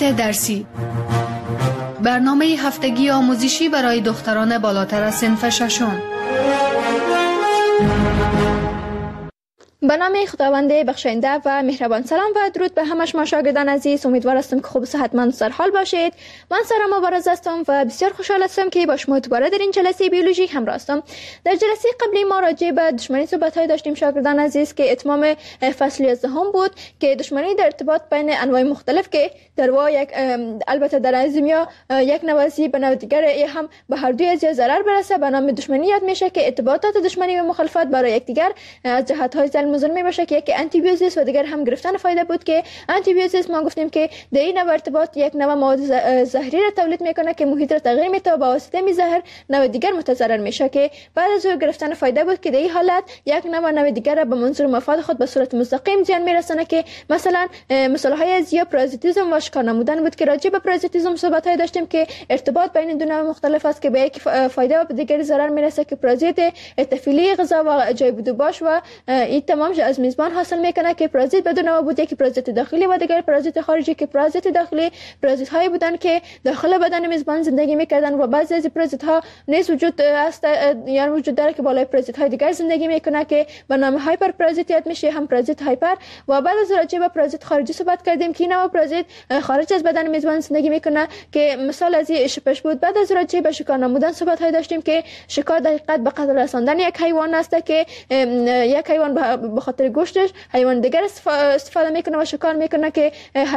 درسی، برنامه هفتگی آموزشی برای دختران بالاتر از صنف ششم. به نام خداوند بخشنده و مهربان. سلام و درود به همه شما شاگردان عزیز. امیدوار هستم که خوب و صحتمند و سرحال باشید. من سارا مبارز هستم و بسیار خوشحال هستم که با شما دوباره در این جلسه بیولوژی همراه هستم. در جلسه قبلی ما راجع به دشمنی صحبت‌های داشتیم شاگردان عزیز که اتمام فصل 11 بود که دشمنی در ارتباط بین انواع مختلف که در واقع البته در ازمیا یک نوازی به نوع دیگر هم به هر دوی از ضرر برسه به نام دشمنی یاد میشه که ارتباطات دشمنی و مخالفت برای یکدیگر از جهت‌های مزمن باشه که یکی آنتی بیوزیس و دیگر هم گرفتن فایده بود که آنتی بیوزیس ما گفتیم که در این نوع ارتباط یک نوع مواد زهری را تولید میکنه که محیط را تغییر میده و با واسطه می زهر نوع دیگر متضرر میشه که بعد از گرفتن فایده بود که در این حالت یک نوع دیگر را به منظور مفاد خود به صورت مستقیم زیان میرسونه که مثلا مثالهای از یا پارازیتیسم و شکار نمودن بود که راجع به پارازیتیسم صحبت داشتیم که ارتباط بین دو نوع مختلف است که به یک فایده و به دیگر ضرر میرسه که پارازیت تفعیلی غذا و جای بودوباش و این تمام از میزبان حاصل میکنه که پارازیت بدون نوع بود یکی پارازیت داخلی و دیگر پارازیت خارجی که پارازیت داخلی پارازیت هایی بودن که داخل بدن میزبان زندگی میکردن و بعضی از پارازیت ها نیز وجود است یا وجود داره که بالای پارازیت های دیگر زندگی میکنه که به نام هایپر پارازیت یاد میشه هم پارازیت هایپر و بعد از راجع به پارازیت خارجی صحبت کردیم که نوع پارازیت خارج از بدن میزبان زندگی میکنه که مثال از این شپش بود. بعد از راجع به شکار نمودن صحبت های داشتیم که شکار در حقیقت به قتل رساندن یک حیوان است که یک حیوان به خاطر گوشتش حیوان دیگر استفاده میکنه و شکار میکنه که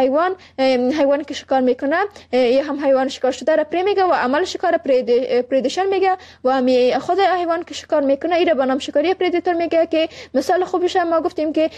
حیوان که شکار میکنه یا هم حیوان شکار شده را پری میگه و عمل شکار پریدیشن میگه و خود حیوان که شکار میکنه این را به نام شکاری پریدیتور میگه که مثال خوبش ما گفتیم که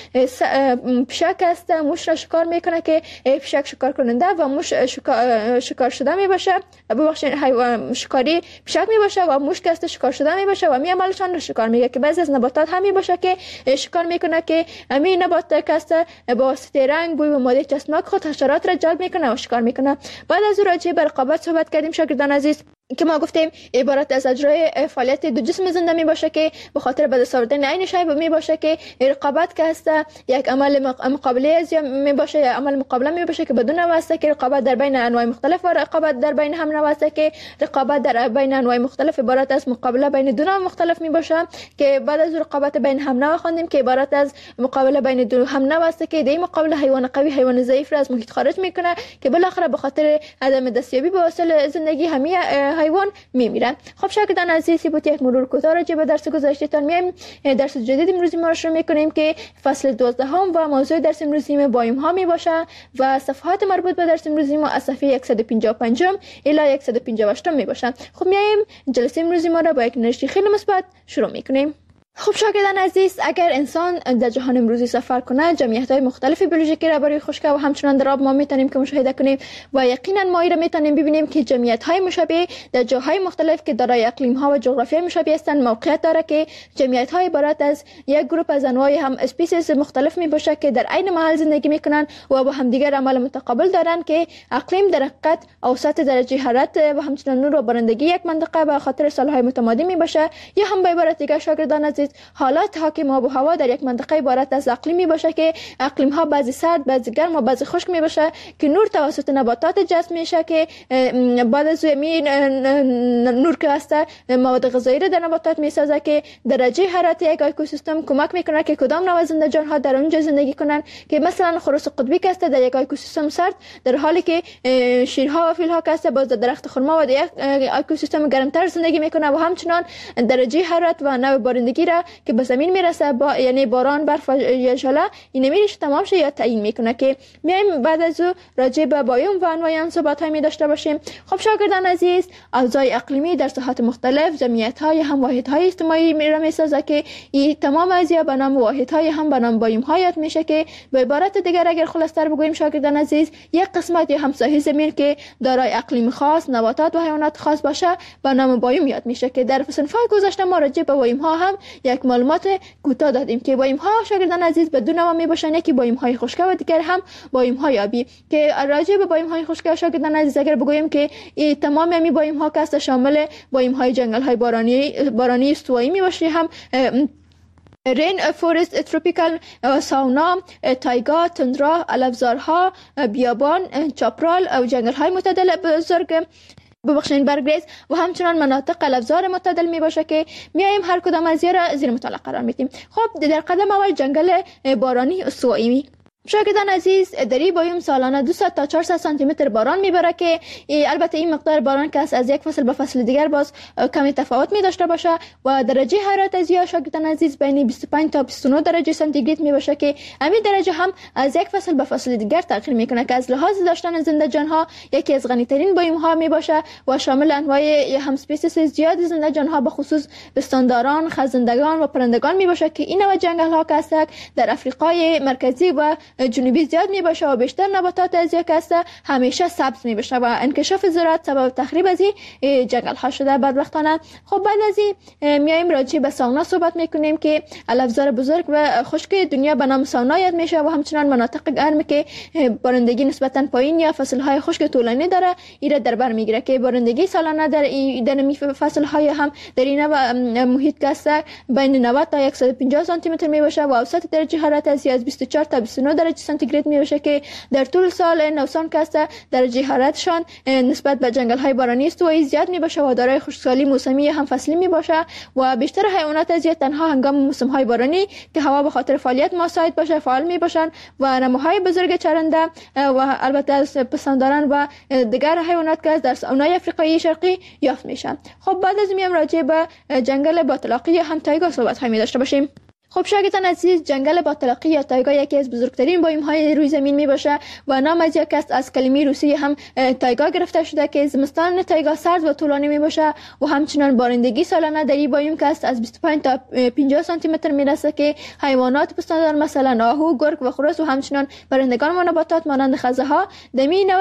پشک است موش را شکار میکنه که پشک شکار کننده و موش شکار شده میباشه ببخشید حیوان شکاری پشک میباشه و موش که است شکار شده میباشه و می عملشان را شکار میگه که بعضی از نباتات هم میباشه که شکار میکنه که همین نبات کاسته با واسطه رنگ بوی و ماده چسبناک خود حشرات را جلب میکنه و شکار میکنه. بعد از راجع به رقابت صحبت کردیم شاگردان عزیز که ما گفتیم عبارت از اجرای فعالیت دو جسم زنده می باشه که به خاطر به دست آوردن عین شی می باشه که رقابت که است یک عمل مقابله از می باشه یا عمل مقابله می باشه که بدون واسطه که رقابت در بین انواع مختلف و رقابت در بین هم نواسطه که رقابت در بین انواع مختلف عبارت از مقابله بین دو نوع مختلف می باشه که بعد از رقابت بین هم نوع خواندیم که عبارت از مقابله بین دو هم نواسطه که در مقابله حیوان قوی حیوان ضعیف را از محیط خارج میکنه که بالاخره به خاطر عدم دستیابی به وسایل زندگی همه حیوان میمیرن. خب شاگردان عزیز بود یک مرور کوتاه راجع به درس گذشتهتان میایم درس جدید امروزی ما رو شروع میکنیم که فصل 12 و موضوع درس امروزی ما بایم ها می باشه و صفحات مربوط به درس امروزی ما از صفحه 155 الی 158 می باشه. خب میایم جلسه امروزی ما رو با یک نشریه خیلی مثبت شروع میکنیم. خب شاگردان عزیز اگر انسان در جهان امروزی سفر کنه جمعیت‌های مختلف بیولوژیکی را برای خشکی و همچنان در آب ما میتونیم که مشاهده کنیم و یقینا ما را میتونیم ببینیم که جمعیت‌های مشابه در جاهای مختلف که دارای اقلیم‌ها و جغرافیای مشابه هستند موقعیت داره که جمعیت‌های عبارت از یک گروه از انواع هم اسپیسیز مختلف میباشه که در عین محل زندگی میکنن و با همدیگر عمل متقابل دارن که اقلیم در حقیقت اوسط درجه حرارت و همچنان نور و بارندگی یک منطقه به خاطر سال‌های متمادی میباشه یا هم به عبارت دیگر شاگردان عزیز حالات حاکم آب و هوا در یک منطقه عبارت از اقلیمی باشه که اقلیم ها بعضی سرد بعضی گرم و بعضی خشک می باشه که نور توسط نباتات جذب میشه که بعد از نور که هست مواد غذایی را در نباتات میسازه که درجه حرارت یک اکوسیستم کمک میکنه که کدام نوع زنده جان ها در اونجا زندگی کنن که مثلا خروس قطبی که است در یک اکوسیستم سرد در حالی که شیرها و فیلها که است باز در درخت خرما و در یک اکوسیستم گرمتر زندگی میکنه و همچنان درجه حرارت و نوع بارندگی را که به زمین میرسه یعنی باران برف یا ژله این میریش تمام شه یا تعیین میکنه که میایم بعد از او راجع به بایوم و انواع آن صحبت های می داشته باشیم. خب شاگردان عزیز اوضاع اقلیمی در ساحات مختلف جمعیت های هم واحد های اجتماعی میسازه که این تمام ازیا به نام واحد های هم به نام بایوم ها یاد میشه که به عبارت دیگر اگر خلاصتر بگوییم شاگردان عزیز یک قسمت یا هم ساحه زمین که دارای اقلیم خاص نباتات و حیوانات خاص باشه به نام بایوم یاد میشه که در صنف‌های گذشته ما راجع به بایوم ها هم یک معلومات کوتاه دادیم که بایم ها شاگردان عزیز به دو نوع می باشن یکی بایم های خشک و دیگر هم بایم های آبی که راجع به بایم های خشک شاگردان عزیز اگر بگوییم که تمام می بایم ها که شامل بایم های جنگل های بارانی استوایی می باشه هم رین فورست تروپیکال، ساونا، تایگا، تندرا، علفزارها، بیابان، چاپرال و جنگل های معتدل بزرگ برگریز و همچنان مناطق علفزار معتدل می باشه که میایم هر کدام از را زیر مطالعه قرار میدیم. خب در قدم اول جنگل بارانی استوایی. شاگردان عزیز، در این بیوم سالانه 200 تا 400 سانتی متر باران میبره که البته این مقدار باران که از یک فصل به فصل دیگر باز کمی تفاوت می داشته باشه و درجه حرارت از یا شاگردان عزیز بین 25 تا 29 درجه سانتیگراد می باشه که همین درجه هم از یک فصل به فصل دیگر تغییر میکنه که از لحاظ داشتن زنده جان ها یکی از غنی ترین بیوم ها می باشه و شامل انواع هم اسپیسیس زیاد زنده جان ها به خصوص پستانداران، خزندگان و پرندگان می باشه که این نوع جنگل ها که در افریقای مرکزی و جنوبی زیاد می باشه و بیشتر نباتات از یک است همیشه سبز می باشه و انکشاف زراعت سبب تخریب از این جنگل ها شده بدبختانه. خب بعد از این میایم راجع به ساونا صحبت میکنیم که علفزار بزرگ و خشک دنیا به نام ساونا یاد میشه و همچنان مناطق گرم که بارندگی نسبتا پایین یا فصل های خشک طولانی داره ایره در بر میگیره که بارندگی سالانه در فصل های هم در این محیط که بین 90 تا 150 سانتی متر می باشه و اوسط درجه حرارت از 24 تا 29 درجه سانتیگراد می باشه که در طول سال نوسان که درجه حرارتشان نسبت به جنگل های بارانی استوایی زیاد می باشه و دارای خشکسالی موسمی هم فصلی می باشه و بیشتر حیوانات از تنها هنگام موسم های بارانی که هوا به خاطر فعالیت مساعد باشه فعال می باشند و نموهای بزرگ چرنده و البته پستانداران و دیگر حیوانات که در ساونای افریقایی شرقی یافت میشن. خب بعد از میام راجع به جنگل باطلاقی هم تایگا صحبت های می داشته باشیم. خب شاگردان عزیز، جنگل باطلاقی یا تایگا یکی از بزرگترین بیوم های روی زمین می باشه و نام از یک است از کلمه روسی هم تایگا گرفته شده که زمستان تایگا سرد و طولانی می باشه و همچنان بارندگی سالانه در این بیوم که است از 25 تا 50 سانتی متر می رسه که حیوانات پستاندار مثلا آهو، گرگ و خروس و همچنان پرندگان و نباتات مانند خزه ها در این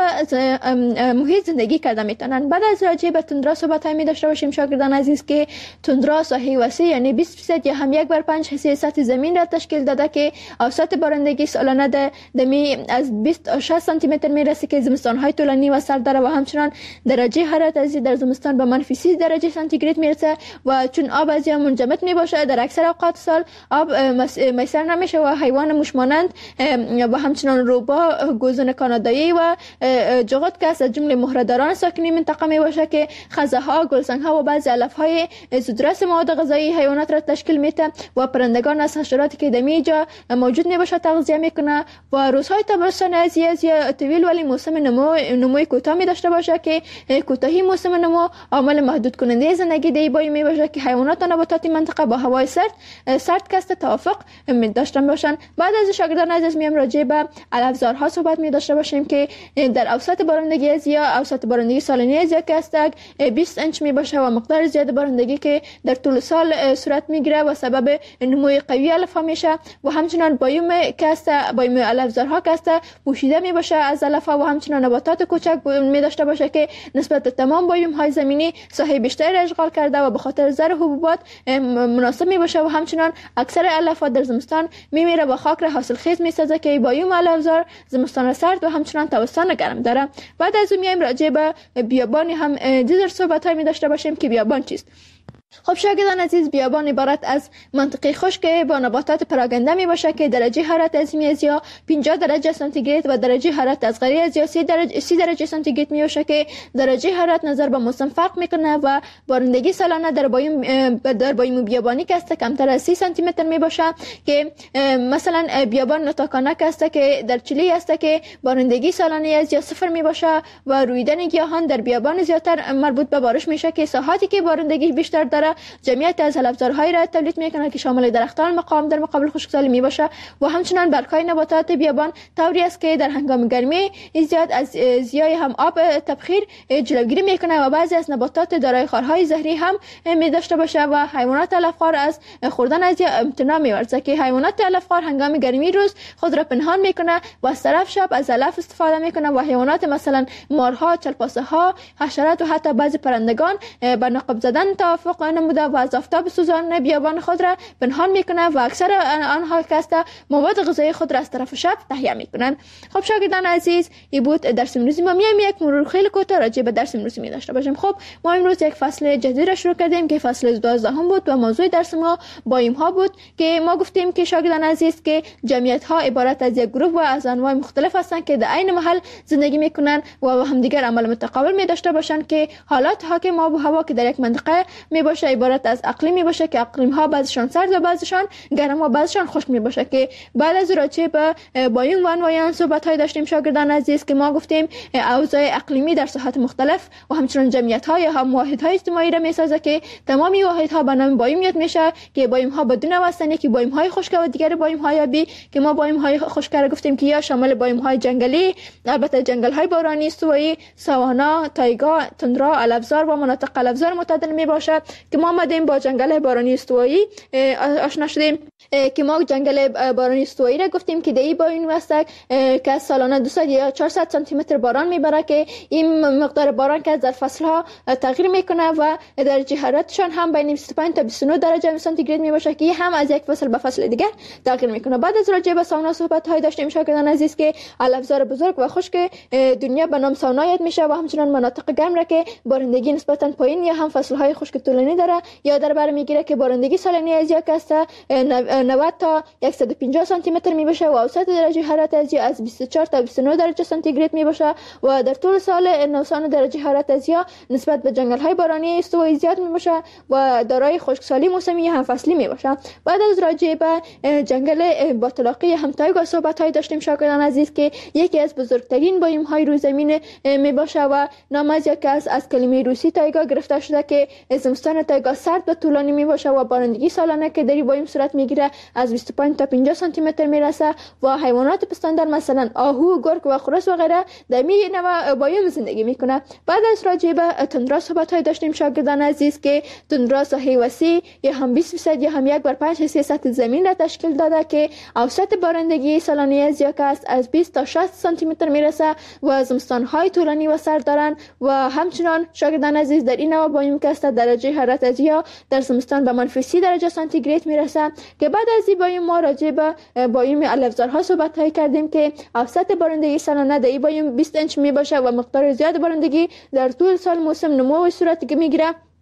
محیط زندگی کرده میتونن. بعد از راجع به تندرا صحبت می داشته باشیم شاگردان عزیز که تندرا ساحه وسیع یعنی 20% یا هم 1/5 سطح زمین را تشکیل داده که اوسط بارندگی سالانه دمی از 20 تا 60 سانتی متر میرسه که زمستان های طولانی و سرد داره و همچنان درجه حرارت از در زمستان به منفی 30 درجه سانتیگراد میرسه و چون آب از یا منجمد می باشه در اکثر اوقات سال آب میسر نمیشه و حیوان موشمانند و همچنان روبا، گوزن کانادایی و جغد که از جمله مهره‌داران ساکنی منطقه می باشه که خزه ها، گلسنگ ها و بعضی علف های زودرس مواد غذایی حیوانات را تشکیل میده و پرندگان از حشراتی که در اینجا موجود نباشه تغذیه میکنه و روزهای تابستان از طویل ولی موسم نموی کوتاه می داشته باشه که کوتاهی موسم نمو عامل محدود کننده زندگی در این می باشه که حیوانات و نباتات منطقه با هوای سرد کست توافق می داشتن باشن. بعد از شاگردان عزیز میام راجع به علفزارها صحبت می داشته باشیم که در اوسط بارندگی از یا اوسط بارندگی سالانه از که است 20 انچ می باشه و مقدار زیاد بارندگی که در طول سال صورت میگیره و سبب نموی قوی علف میشه و همچنان بیوم که است بیوم علفزارها که است پوشیده می باشه از علف و همچنان نباتات کوچک می داشته باشه که نسبت به تمام بیوم های زمینی ساحه بیشتری اشغال کرده و به خاطر زر حبوبات مناسب می باشه و همچنان اکثر علف در زمستان میمیره و خاک را حاصلخیز می سازه که بیوم علفزار زمستان سرد و همچنان تابستان گرم داره. بعد از اون میایم راجع به بیابان هم دیگر صحبت های می داشته باشیم که بیابان چیست. خب شاگردان عزیز، بیابان عبارت از منطقه خشک با نباتات پراگنده می باشه که درجه حرارت از یا 50 درجه سانتیگراد و درجه حرارت از غیر از یا 30 درجه سانتیگراد می باشه که درجه حرارت نظر به موسم فرق میکنه و بارندگی سالانه در بیوم بیابانی که است کمتر از 30 سانتی متر می باشه که مثلا بیابان نتاکانه که است که در چیلی است که بارندگی سالانه از یا 0 می باشه و رویدن گیاهان در بیابان زیاتر مربوط به بارش میشه که ساحاتی که بارندگی بیشتر داره جمعیت از علفزارهای را تولید میکنه که شامل درختان مقام در مقابل خشکسالی می باشه و همچنان برگ‌های نباتات بیابان طوری است که در هنگام گرمی زیاد از زیای هم آب تبخیر جلوگیری میکنه و بعضی از نباتات دارای خارهای زهری هم می داشته باشه و حیوانات علفخوار از خوردن از امتناع می‌ورزه که حیوانات علفخوار هنگام گرمی روز خود را پنهان میکنه و از طرف شب از علف استفاده میکنه و حیوانات مثلا مارها، چلپاسه ها، حشرات و حتی بعضی پرندگان به نقب زدن توافق ها نموده و از آفتاب سوزان بیابان خود را پنهان میکنه و اکثر آنها کسته مواد غذایی خود را از طرف شب تهیه میکنن. خب شاگردان عزیز، این بود درس امروزی ما. میایم یک مرور خیلی کوتاه راجع به درس امروزی می داشته باشیم. خب ما امروز یک فصل جدید را شروع کردیم که فصل 12 بود و موضوع درس ما بایم ها بود که ما گفتیم که شاگردان عزیز که جمعیت ها عبارت از یک گروه و از انواع مختلف هستند که در عین محل زندگی میکنن و همدیگر عمل متقابل می داشته باشند که حالات حاکم آب و هوا که در یک منطقه می باشه عبارت از اقلیم می باشه که اقلیم ها بعضشان سرد و بعضشان گرم و بعضشان خشک می باشه که بعد از راجع به بایم و انواع آن صحبت های داشتیم شاگردان عزیز که ما گفتیم اوضاع اقلیمی در ساحات مختلف و همچنین جمعیت های هم واحد های اجتماعی را می سازه که تمامی واحد ها به نام بایم یاد میشه که بایم ها بدون واسطه یکی بایم های خشک و دیگر بایم های آبی که ما بایم های خشک را گفتیم که یا شامل بایم های جنگلی، البته جنگل های بارانی، استوایی، ساوانا، تایگا، تندرا، علفزار و مناطق علفزار متعدل می باشه که ما آمدیم با جنگل بارانی استوایی آشنا شدیم که ما جنگل بارانی استوایی را گفتیم که دی بایم واسه که سالانه 200 یا 400 سانتی متر باران میبره که این مقدار باران که در فصل ها تغییر میکنه و درجه حرارتشان هم بین 25 تا 29 درجه سانتیگراد میباشه که هم از یک فصل به فصل دیگر تغییر میکنه. بعد از راجع به ساونا صحبت های داشتیم شاگردان عزیز که علفزار بزرگ و خشک دنیا به نام ساونا یاد میشه و همچنین مناطق گرم را که بارندگی نسبتا پایین یا هم فصل های خشک طولانی داره یا در بر میگیره که بارندگی سالانه از یک است 90 تا 150 سانتی متر میباشه و اوسط درجه حرارت از 24 تا 29 درجه سانتیگراد میباشه و در طول سال نوسان درجه حرارت از نسبت به جنگل های بارانی استوایی زیاد میباشه و دارای خشکسالی موسمی هم فصلی میباشه. بعد از راجع به جنگل با طلاقی هم تایگا صحبت های داشتیم شاگردان عزیز که یکی از بزرگترین بایم های روی زمین میباشه و نام از یک از کلمه روسی تایگا گرفته شده که زمستان تایگا سرد و طولانی میباشه و بارندگی سالانه که در بایم صورت میگیره از 25 تا 50 سانتی متر میرسه و حیوانات پستاندار مثلا آهو، گرگ و خرس و غیره در می نوع بایم زندگی میکنه. بعد از راجع به تندرا صحبت های داشتیم شاگردان عزیز که تندرا ساحه وسیع یا هم 20% یا هم 1/5 حصه سطح زمین را تشکیل داده که اوسط بارندگی سالانه از یک است از 20 تا 60 سانتی متر میرسه و زمستان های طولانی و سرد دارن و همچنان شاگردان عزیز در این نوع بایم که است درجه حرارت از در زمستان به -30 درجه سانتیگراد میرسه که بعد از این بایم ما راجع به بایم علفزارها صحبت های کردیم که اوسط بارندگی سالانه در این بایم 20 انچ میباشه و مقدار زیاد بارندگی در طول سال موسم نمو صورت میگیره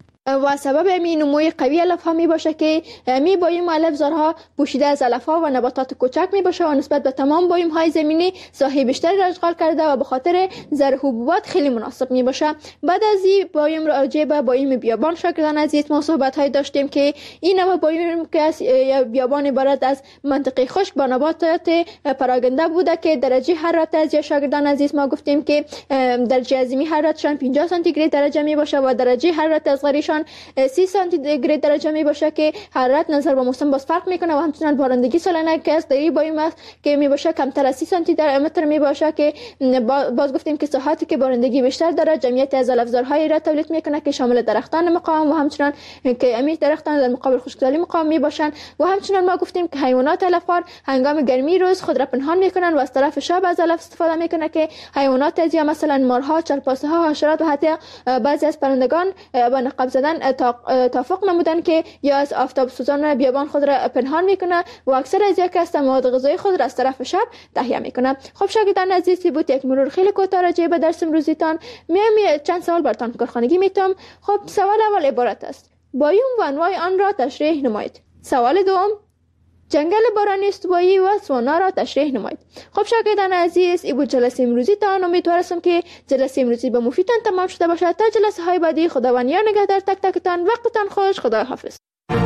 و سبب این نموی قوی علف ها می باشه که می بایم علفزارها پوشیده از علف ها و نباتات کوچک می باشه و نسبت به تمام بایم های زمینی ساحه بیشتری را اشغال کرده و به خاطر زرع حبوبات خیلی مناسب می باشه. بعد از این بایم راجع به بایم بیابان شاگردان عزیز ما صحبت های داشتیم که این نوع بایم که بیابان عبارت از منطقه خشک با نباتات پراگنده بوده که درجه حرارت از شاگردان عزیز ما گفتیم که درجه عظیمی حرارتشان 50 سانتیگراد درجه می باشه و درجه حرارت اصغریشان 30 سانتیگراد درجه می باشه که حرارت نظر به موسم باز فرق میکنه و همچنین بارندگی سالانه که است در بایم است که می باشه کمتر از 30 سانتی متر می باشه که باز گفتیم که ساحاتی که بارندگی بیشتر داره جمعیت از علفزارهای را تولید میکنه که شامل درختان مقاوم و همچنین که امی درختان در مقابل خشکسالی مقاوم می باشن و همچنین ما گفتیم که حیوانات علفخوار هنگام گرمی روز خود را پنهان میکنن و از طرف شب از علف استفاده میکنه که حیوانات از مثلا مارها، چرپاسه ها، حشرات و حتی بعضی از پرندگان با نقاب زدن توافق نمودن که یا از آفتاب سوزان بیابان خود را پنهان میکنه و اکثر از یک از مواد غذایی خود را از طرف شب تهیه میکنه. خب شاگردان عزیزی بود یک مرور خیلی کوتاه راجع به درس امروزیتان. میام چند سوال براتون کارخانگی میتم. خب سوال اول عبارت است: بایم و انواع آن را تشریح نمایید. سوال دوم: جنگل بارانی استوایی و ساوانا را تشریح نمایید. خب شاگردان عزیز این بود جلسه امروزی تان. امیدوارم که جلسه امروزی به مفیدتان تمام شده باشد. تا جلسه های بعدی خداوند یار نگهدار تک تکتان. وقتتان خوش. خدا حافظ.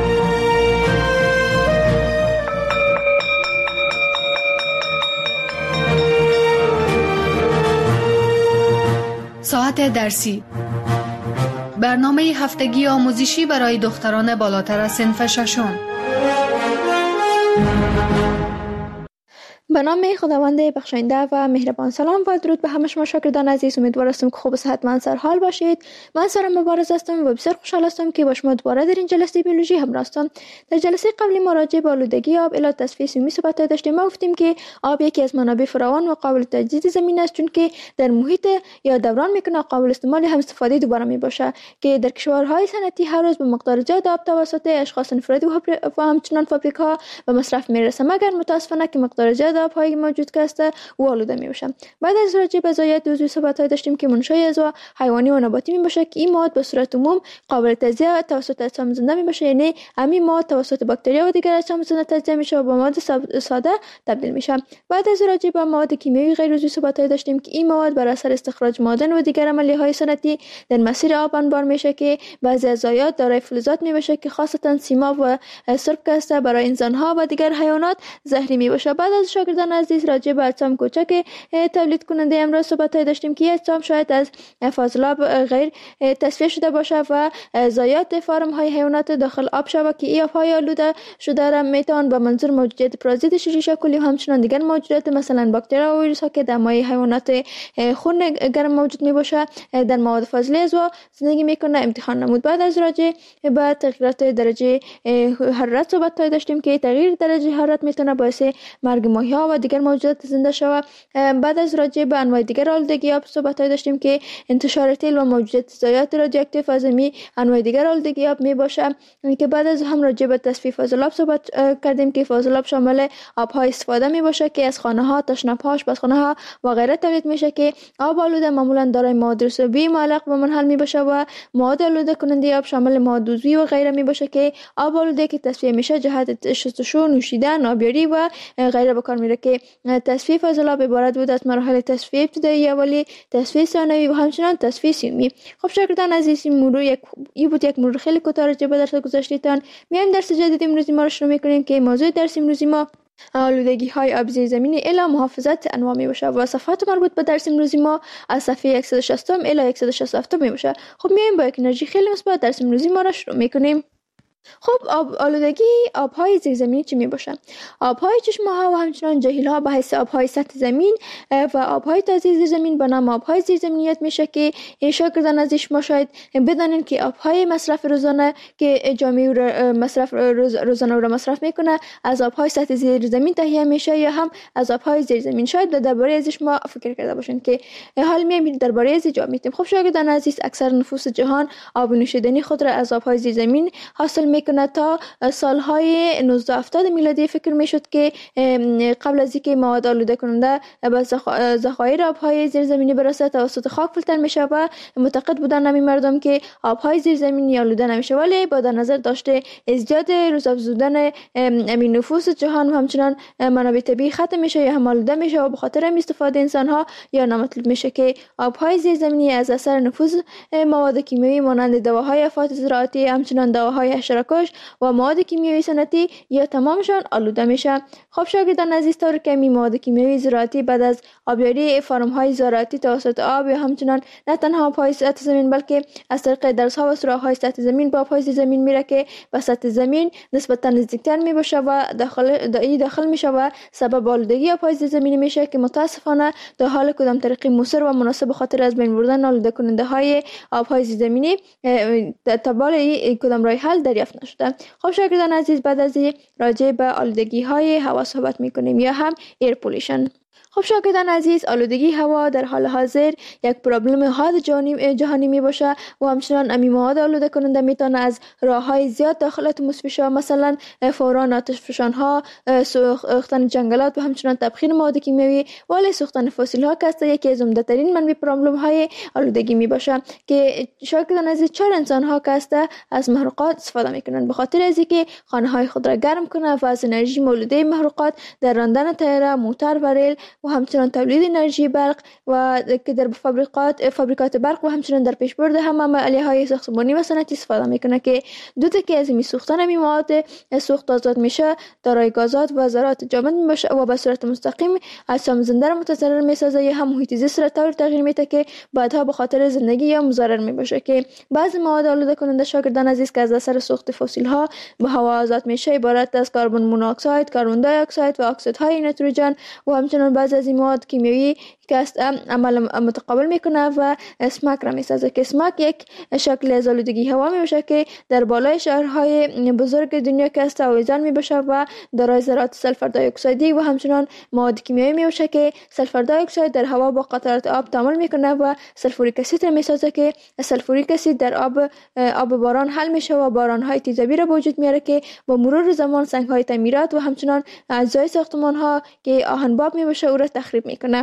ساعت درسی، برنامه هفتگی آموزشی برای دختران بالاتر از صنف ششم. به نام خداوند بخشاینده و مهربان. سلام و درود به همه شما شاگردان عزیز. امیدوارم که خوب و صحتمند سرحال باشید. من سارا مبارز هستم و بسیار خوشحال هستم که با شما دوباره در این جلسه بیولوژی همراه هستم. در جلسه قبلی ما راجع به آلودگی آب الی تصفیه سیمی صحبت داشتیم. ما گفتیم که آب یکی از منابع فراوان و قابل تجدید زمین است، چون که در محیط یا دوران میکنه، قابل استعمال هم استفاده دوباره می باشه، که در کشورهای صنعتی هر روز به مقدار زیاد آب توسط اشخاص انفرادی و همچنان فابریک‌ها به مصرف میرسه، مگر متاسفانه که مقدار زیاد آب‌های موجود که است و آلوده میباشه. بعد از راجع به ضایعات عضوی صحبت داشتیم که منشأ اعضا حیوانی و نباتی میباشه، که این مواد به صورت عموم قابل تجزیه توسط اجسام زنده میباشه، یعنی همین مواد توسط باکتریا و دیگر اجسام زنده تجزیه میشه و به مواد ساده تبدیل میشه. بعد از راجع به مواد کیمیایی غیر عضوی صحبت داشتیم که این مواد بر اثر استخراج معادن و دیگر عملیه‌های صنعتی در مسیر آب انبار میشه، که بعضی از ضایعات دارای فلزات میباشه که خاصتا سیماب و سرب است برای انسان‌ها و دیگر حیوانات زهری میباشه. بعد از شاگردان عزیز راجع به اجسام کوچک تولید کننده امروز صحبت داشتیم که اجسام شاید از فاضلاب غیر تصفیه شده باشه و ضایعات فارم های حیوانات داخل آب شود، که این آب‌های آلوده شده را میتوان به منظور موجودیت پرازیت شیشه کلی و همچنان دیگر موجودات مثلا باکتریا و ویروس ها که در مایع حیوانات خون گرم موجود می باشه در مواد فاضله اعضا زندگی میکنه امتحان نمود. بعد از راجع به تغییرات درجه حرارت صحبت داشتیم که تغییر درجه حرارت میتونه باعث مرگ ماهی‌ها و دیگر موجودات زنده شود. بعد از راجع به انواع دیگر آلودگی آب صحبت داشتیم که انتشار تیل و موجودات ضایعات رادیواکتیو از انواع دیگر آلودگی آب می باشه، که بعد از هم راجع به تصفیه فاضلاب صحبت کردیم که فاضلاب شامل آب‌های استفاده می باشه که از خانه‌ها، تشنه‌ها، آشپزخانه‌ها و غیره تولید میشه، که آب آلوده معمولا دارای مواد رسوبی معلق به منحل می باشه و مواد آلوده کننده آب شامل مواد عضوی و غیره می باشه، که آب آلوده که تصفیه میشه جهت شستشو، نوشیدن، آبیاری و غیره به کار میره، که تصفیه فاضلاب عبارت بود از مراحل تصفیه ابتدایی، اولی، تصفیه ثانوی و همچنان تصفیه سیومی. خب شاگردان عزیز، این بود یک مرور خیلی کوتاه راجع به درس گذشته‌تان. میایم درس جدید امروزی ما رو شروع میکنیم که موضوع درس امروزی ما آلودگی های آب زیر زمینی الی محافظت انواع می باشه و صفحات مربوط به درس امروزی ما از صفحه 160 الی 167 می باشه. خب میایم با یک انرژی خیلی مثبت درس امروزی ما رو شروع میکنیم. خب آلودگی آب‌های زیرزمینی چی میباشه؟ آب‌های چشمه‌ها و همچنان جهیل‌ها به حیث آب‌های سطح زمین و آب‌های تازه زیرزمین به نام آب‌های زیرزمینیت میشه، که شاگردان از شما شاید بدانید که آب‌های مصرف روزانه که جامعه مصرف روزانه رو مصرف میکنه از آب‌های سطح زیرزمین تهیه میشه یا هم از آب‌های زیرزمین. شاید درباره ازش شما فکر کرده باشین که حال میایم درباره ازش جواب میدیم. خب شاگردان عزیز، اکثر نفوس جهان آب نوشیدنی خود را از آب‌های زیرزمین حاصل میکنه. تا سالهای 1970 میلادی فکر میشد که قبل از اینکه مواد آلوده کننده به ذخایر آبهای زیرزمینی برسه توسط خاک فیلتر میشه و معتقد بودن همین مردم که آبهای زیرزمینی آلوده نمیشه، ولی با در نظر داشته ازدیاد روزافزودن امین نفوس جهان و همچنان منابع طبیعی ختم میشه یا هم آلوده میشه و به خاطر استفاده انسانها یا نامطلوب میشه، که آبهای زیرزمینی از اثر نفوذ مواد کیمیایی مانند دواهای افات زراعتی، همچنان دواهای حشره‌کش و مواد کیمیایی صنعتی یا تمامشان آلوده میشه. خب شاگردان عزیز، طور که می مواد کیمیایی زراعتی بعد از آبیاری فارم‌های زراعتی توسط آب یا همچنان نه تنها آب‌های سطح زمین بلکه از طریق درزها و سوراخ‌های سطح زمین به آب‌های زمین میره، که به سطح زمین نسبتا نزدیکتر میباشه و داخل میشه و سبب آلودگی آب‌های زمینی میشه، که متاسفانه در حال کدام طریق موثر و مناسب خاطر از بین بردن آلوده کننده های آب‌های زمینی تبال کدام راه حل دریافت نشده. خب شاگردان عزیز، بعد از راجع به آلودگی های هوا صحبت میکنیم یا هم ایر پولیشن. خب شاگردان عزیز، آلودگی هوا در حال حاضر یک پروبلم حاد جهانی می باشه و همچنان امی مواد آلوده کننده میتونه از راههای زیاد داخل اتمسفر شه، مثلا فوران آتش فشانها، سوختن جنگلات و همچنان تبخیر مواد کیمیایی، ولی سوختن فسیل ها که یکی از عمده ترین منبع پروبلم های آلودگی می باشه، که شاگردان عزیز چهار انسان ها که از محروقات استفاده میکنن به خاطر از اینکه خانه های خود را گرم کنه و از انرژی مولوده محروقات در راندن طیاره، موتور و ریل و همچنان تولید انرژی برق و که در فابریکات برق و همچنان در پیشبرد هم عملیه‌های ساختمانی و صنعتی استفاده میکنه که دو تکه از این سوختن می مواد سوخت آزاد میشه دارای گازات و ذرات جامد میشه و به صورت مستقیم اجسام زنده را متضرر میسازه یا هم محیط زیست را طور تغییر میده که بعدها به خاطر زندگی یا مضرر میباشه. که بعضی مواد آلوده کننده شاگردان عزیز که از اثر سوخت فسیل ها به هوا آزاد میشه عبارت از کربن مونوکساید، کربن دی اکساید و اکسیدهای نیتروژن و همچنین بعضی از این مواد کیمیایی که عمل متقابل میکنه و اسمک را میسازه که اسمک یک شکل از آلودگی هوا میباشه که در بالای شهرهای بزرگ دنیا که است آویزان میباشه و دارای ذرات سلفر دی اکسایدی و همچنین مواد کیمیایی میباشه که سلفر دی اکساید در هوا با قطرات آب تعامل میکنه و سلفوریک اسید را میسازه که سلفوریک اسید در آب باران حل میشه و بارانهای تیزابی را به وجود میاره که با مرور زمان سنگهای تعمیرات و همچنین اجزای ساختمان ها که آهنباب میباشه او را تخریب میکنه.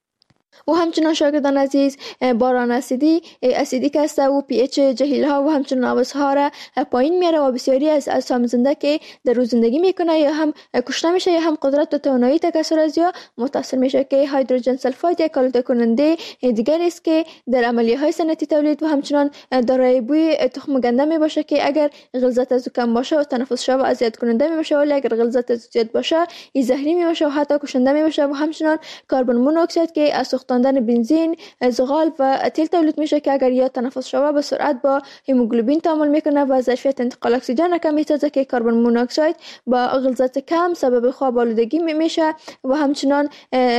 و همچنان شاگردان عزیز باران اسیدی که است و پی اچ جهیل ها و همچنان آبسها را پایین میاره و بسیاری از اجسام زنده که در روز زندگی میکنه یا هم کشته میشه یا هم قدرت و توانایی تکثر از یا متاثر میشه. که هیدروژن سلفاید یک آلوده کننده دیگر است که در عملیه های صنعتی تولید و همچنان دارای بوی تخم گنده میباشه که اگر غلظت از کم باشه و تنفس شو اذیت کننده میباشه ولی اگر غلظت از زیاد باشه این زهری میباشه و حتی کشنده میباشه. و همچنان کربن مونوکساید که از سوختاندن بنزین، زغال و اتیل تولید میشه که اگر یا تنفس شوه به سرعت با هموگلوبین تعامل میکنه و ظرفیت انتقال اکسیژن کم میسازه که کربن مونوکساید با غلظت کم سبب خواب آلودگی میشه. و همچنان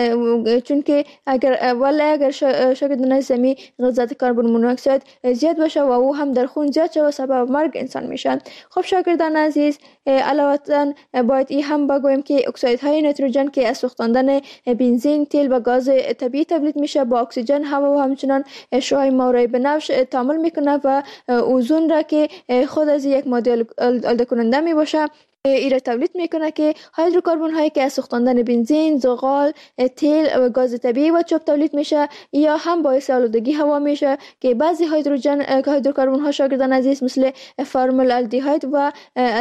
چون که اگر شاگردان زمین غلظت کربن مونوکساید زیاد باشه و او هم در خون زیاد شوه سبب مرگ انسان میشن. خب شاگردان عزیز علاوه باید این هم بگویم که اکسایدهای نیتروژن که از سوختاندن بنزین، تیل و گاز طبیعی تولید میشه با اکسیژن، هوا و همچنان شعاع مورای بنفش تعامل میکنه و اوزون را که خود از یک ماده آلوده کننده میباشه ایره تولید میکنه که هیدروکربن هایی که از سوختاندن بنزین، زغال، تیل و گاز طبیعی و چوب تولید میشه یا هم باعث آلودگی هوا میشه که بعضی هیدروکربن ها شاگردان عزیز مثل فرمل الدیهاید و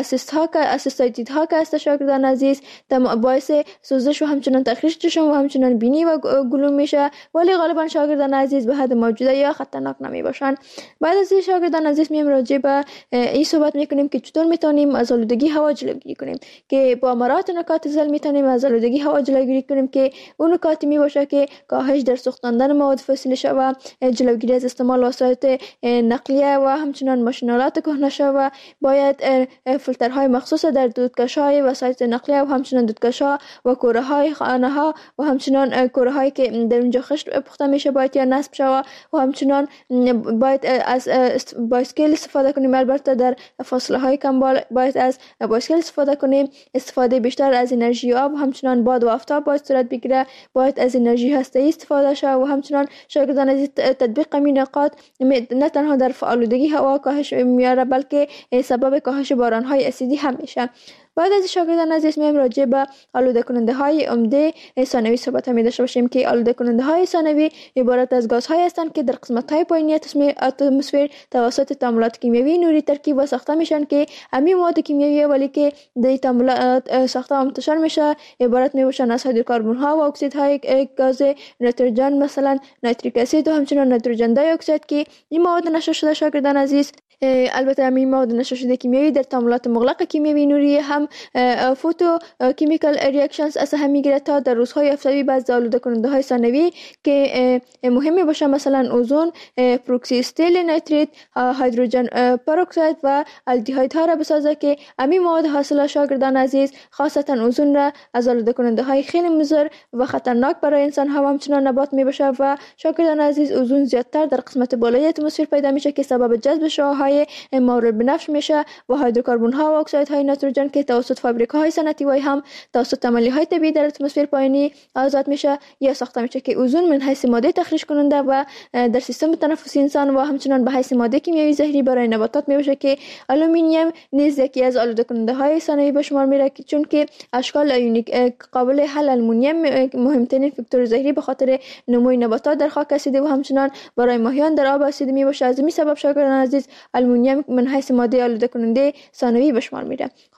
اسیستایدید ها که است شاگردان عزیز باعث سوزش و همچنان تخریش چشم و همچنان بینی و گلوم میشه ولی غالبا شاگردان عزیز به حد موجوده یا خطرناک نمی باشن. بعد از این شاگردان عزیز میام راجع به این صحبت میکنیم که چطور میتونیم از آلودگی هوا جلوگیری کنیم. که با مراعات نکات زل میتونیم از آلودگی هوا جلوگیری کنیم که اون نکاتی میباشه که کاهش در سوختاندن مواد فسیلی شوه، جلوگیری از استعمال وسایل نقلیه و همچنان ماشینالات کهنه شوه، باید فیلترهای مخصوص در دودکش‌های وسایل نقلیه و همچنان دودکش‌ها و کوره‌های خانه ها و همچنان کوره‌هایی که در اونجا خشت پخته میشه باید یا نصب شوه و همچنان باید از بایسکل استفاده کنیم. البته در فاصله های کم باید از بایسکل استفاده کنیم. استفاده بیشتر از انرژی آب و همچنان باد و آفتاب باید صورت بگیره. باید از انرژی هسته‌ای استفاده شه و همچنان شاگردان از تطبیق این نکات نه تنها در آلودگی هوا کاهش میاره بلکه سبب کاهش باران‌های اسیدی هم میشه. بعد از شاگردان عزیز میایم راجع به آلوده کننده های عمده ثانوی صحبت می داشته باشیم که آلوده کننده های ثانوی عبارت از گازهای هستند که در قسمت های پایینی اتمسفر توسط تعاملات کیمیایی نوری ترکیب و ساخته میشن که همین مواد کیمیایی ولی که در تعاملات ساخته و منتشر میشه عبارت میباشن از هیدروکربن ها و اکسیدهای گاز نیتروژن مثلا نیتریک اسید و همچنان نیتروژن دی اکساید که این مواد نشر شده شاگردان عزیز. البته همین مواد نشر شده کیمیایی در تعاملات مغلق کیمیایی نوری هم فوتو کیمیکال ریاکشنز از هم میگیره تا در روزهای آفتابی بعضی آلوده کننده های ثانوی که مهمی باشه مثلا اوزون، پروکسی استیل نیتریت، هیدروژن پروکساید و الدیهاید ها را بسازه که همین مواد حاصل شاگردان عزیز خاصتا اوزون را از آلوده کننده های خیلی مضر و خطرناک برای انسان ها و همچنان نبات میباشه و شاگردان عزیز اوزون زیادتر در قسمت بالای اتمسفر پیدا میشه که سبب جذب شعاعهای مورد بنفش میشه و هیدروکربن ها و اکسایدهای نیتروژن که توسط فابریکاهای صنعتی و هم توسط عملیه‌های طبیعی در اتمسفر پایینی آزاد میشه یا ساخته میشه که اوزون من حیث ماده تخریش کننده و در سیستم تنفسی انسان و همچنان به حیث ماده کیمیایی زهری برای نباتات میشه که آلومینیوم نیز یکی از آلوده کننده های ثانوی به شمار میره چون که اشکال ایونیک قابل حل آلومینیوم مهمترین فاکتور زهری به خاطر نموی نباتات در خاک اسیدی و همچنان برای ماهیان در آب اسیدی میباشه. از این سبب شاگردان عزیز آلومینیوم من حیث ماده آلوده کننده ثانوی به شمار میره. خب شاگردان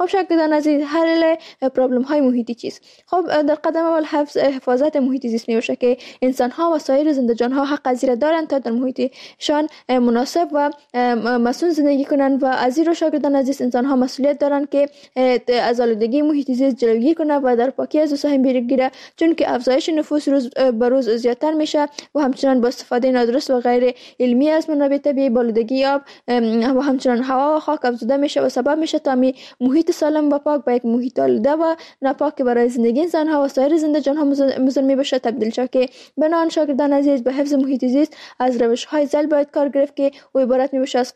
شاگردان عزیز حل پرابلم های محیطی چیست؟ خب در قدم اول حفاظت محیط زیست می باشه که انسان ها و سایر زنده جان ها حق از دارند تا در محیطشان مناسب و مسئول زندگی کنند و از این رو شاگردان عزیز انسان ها مسئولیت دارند که از آلودگی محیط زیست جلوگیری کنند و در پاکی از سهم بگیرند، چون که افزایش نفوس روز به روز زیادتر میشه و همچنان با استفاده نادرست و غیر علمی از منابع طبیعی آلودگی آب و همچنان هوا و خاک افزوده میشه و سبب میشه تا محیط سالم و پاک به یک محیط آلوده و ناپاک برای زندگی انسان ها و سایر زنده جان ها مضر میشه تبدیل شد. که بنابراین شاگردان عزیز به حفظ محیط زیست از روش های ذیل باید کار گرفت که او عبارت میشه از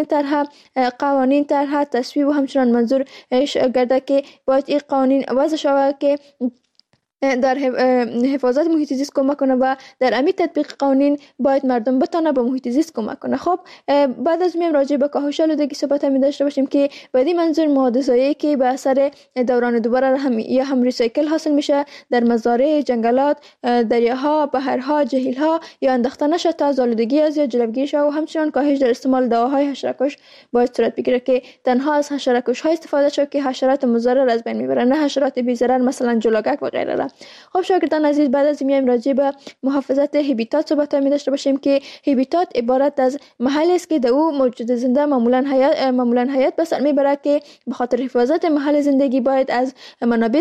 قوانین طرح تصویب و همچنان منظور گرده که باید این قوانین وضع شود که در حفاظت محیط زیست کمک کنه و در امی تطبیق قوانین باید مردم بتونه به محیط زیست کمک کنه. خب بعد از میم راجع به کاهش آلودگی صحبت می داشته باشیم که بدی منظور مواد ضایعی که به اثر دوران دوباره هم ریسایکل حاصل میشه در مزارع، جنگلات، دریاها، بحرها، جهیلها یا انداخته نشه تا از آلودگی از یا جلوگیری شه و همچنان کاهش در استعمال دواهای حشره‌کش باید صورت بگیره که تنها از حشره‌کش های استفاده شه که حشرات مضر از بین میبرن، نه حشرات بی ضرر مثلا جلوگک و غیره. خب شاگردان عزیز بعد از میایم راجع به محافظت هبیتات صحبت می داشته باشیم که هبیتات عبارت از محلی است که در او موجود زنده معمولا حیات به سر میبره که به خاطر حفاظت محل زندگی باید از منابع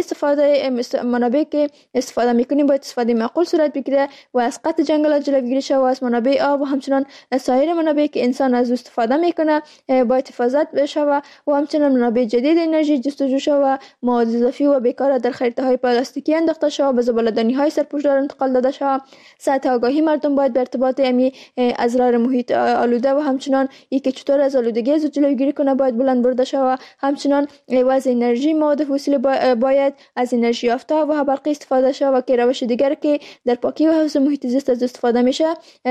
که استفاده میکنیم باید استفاده معقول صورت بگیره و از قطع جنگلات جلوگیری شه و از منابع آب و همچنان سایر منابع که انسان از استفاده میکنه باید حفاظت بشه و همچنان منابع جدید انرژی جستجو شه و مواد اضافی و بیکار در خریطه های پلاستیکی انداخته شه به زباله‌دانی های سرپوشدار انتقال داده شه. سطح آگاهی مردم باید به ارتباط اضرار محیط آلوده و همچنان که چطور از آلودگی از جلوگیری کنه باید بلند برده شه و همچنان وضع انرژی مواد فسیل باید از انرژی یافته و برقی استفاده شه و که روش دیگر که در پاکی و حفظ محیط زیست از استفاده میشه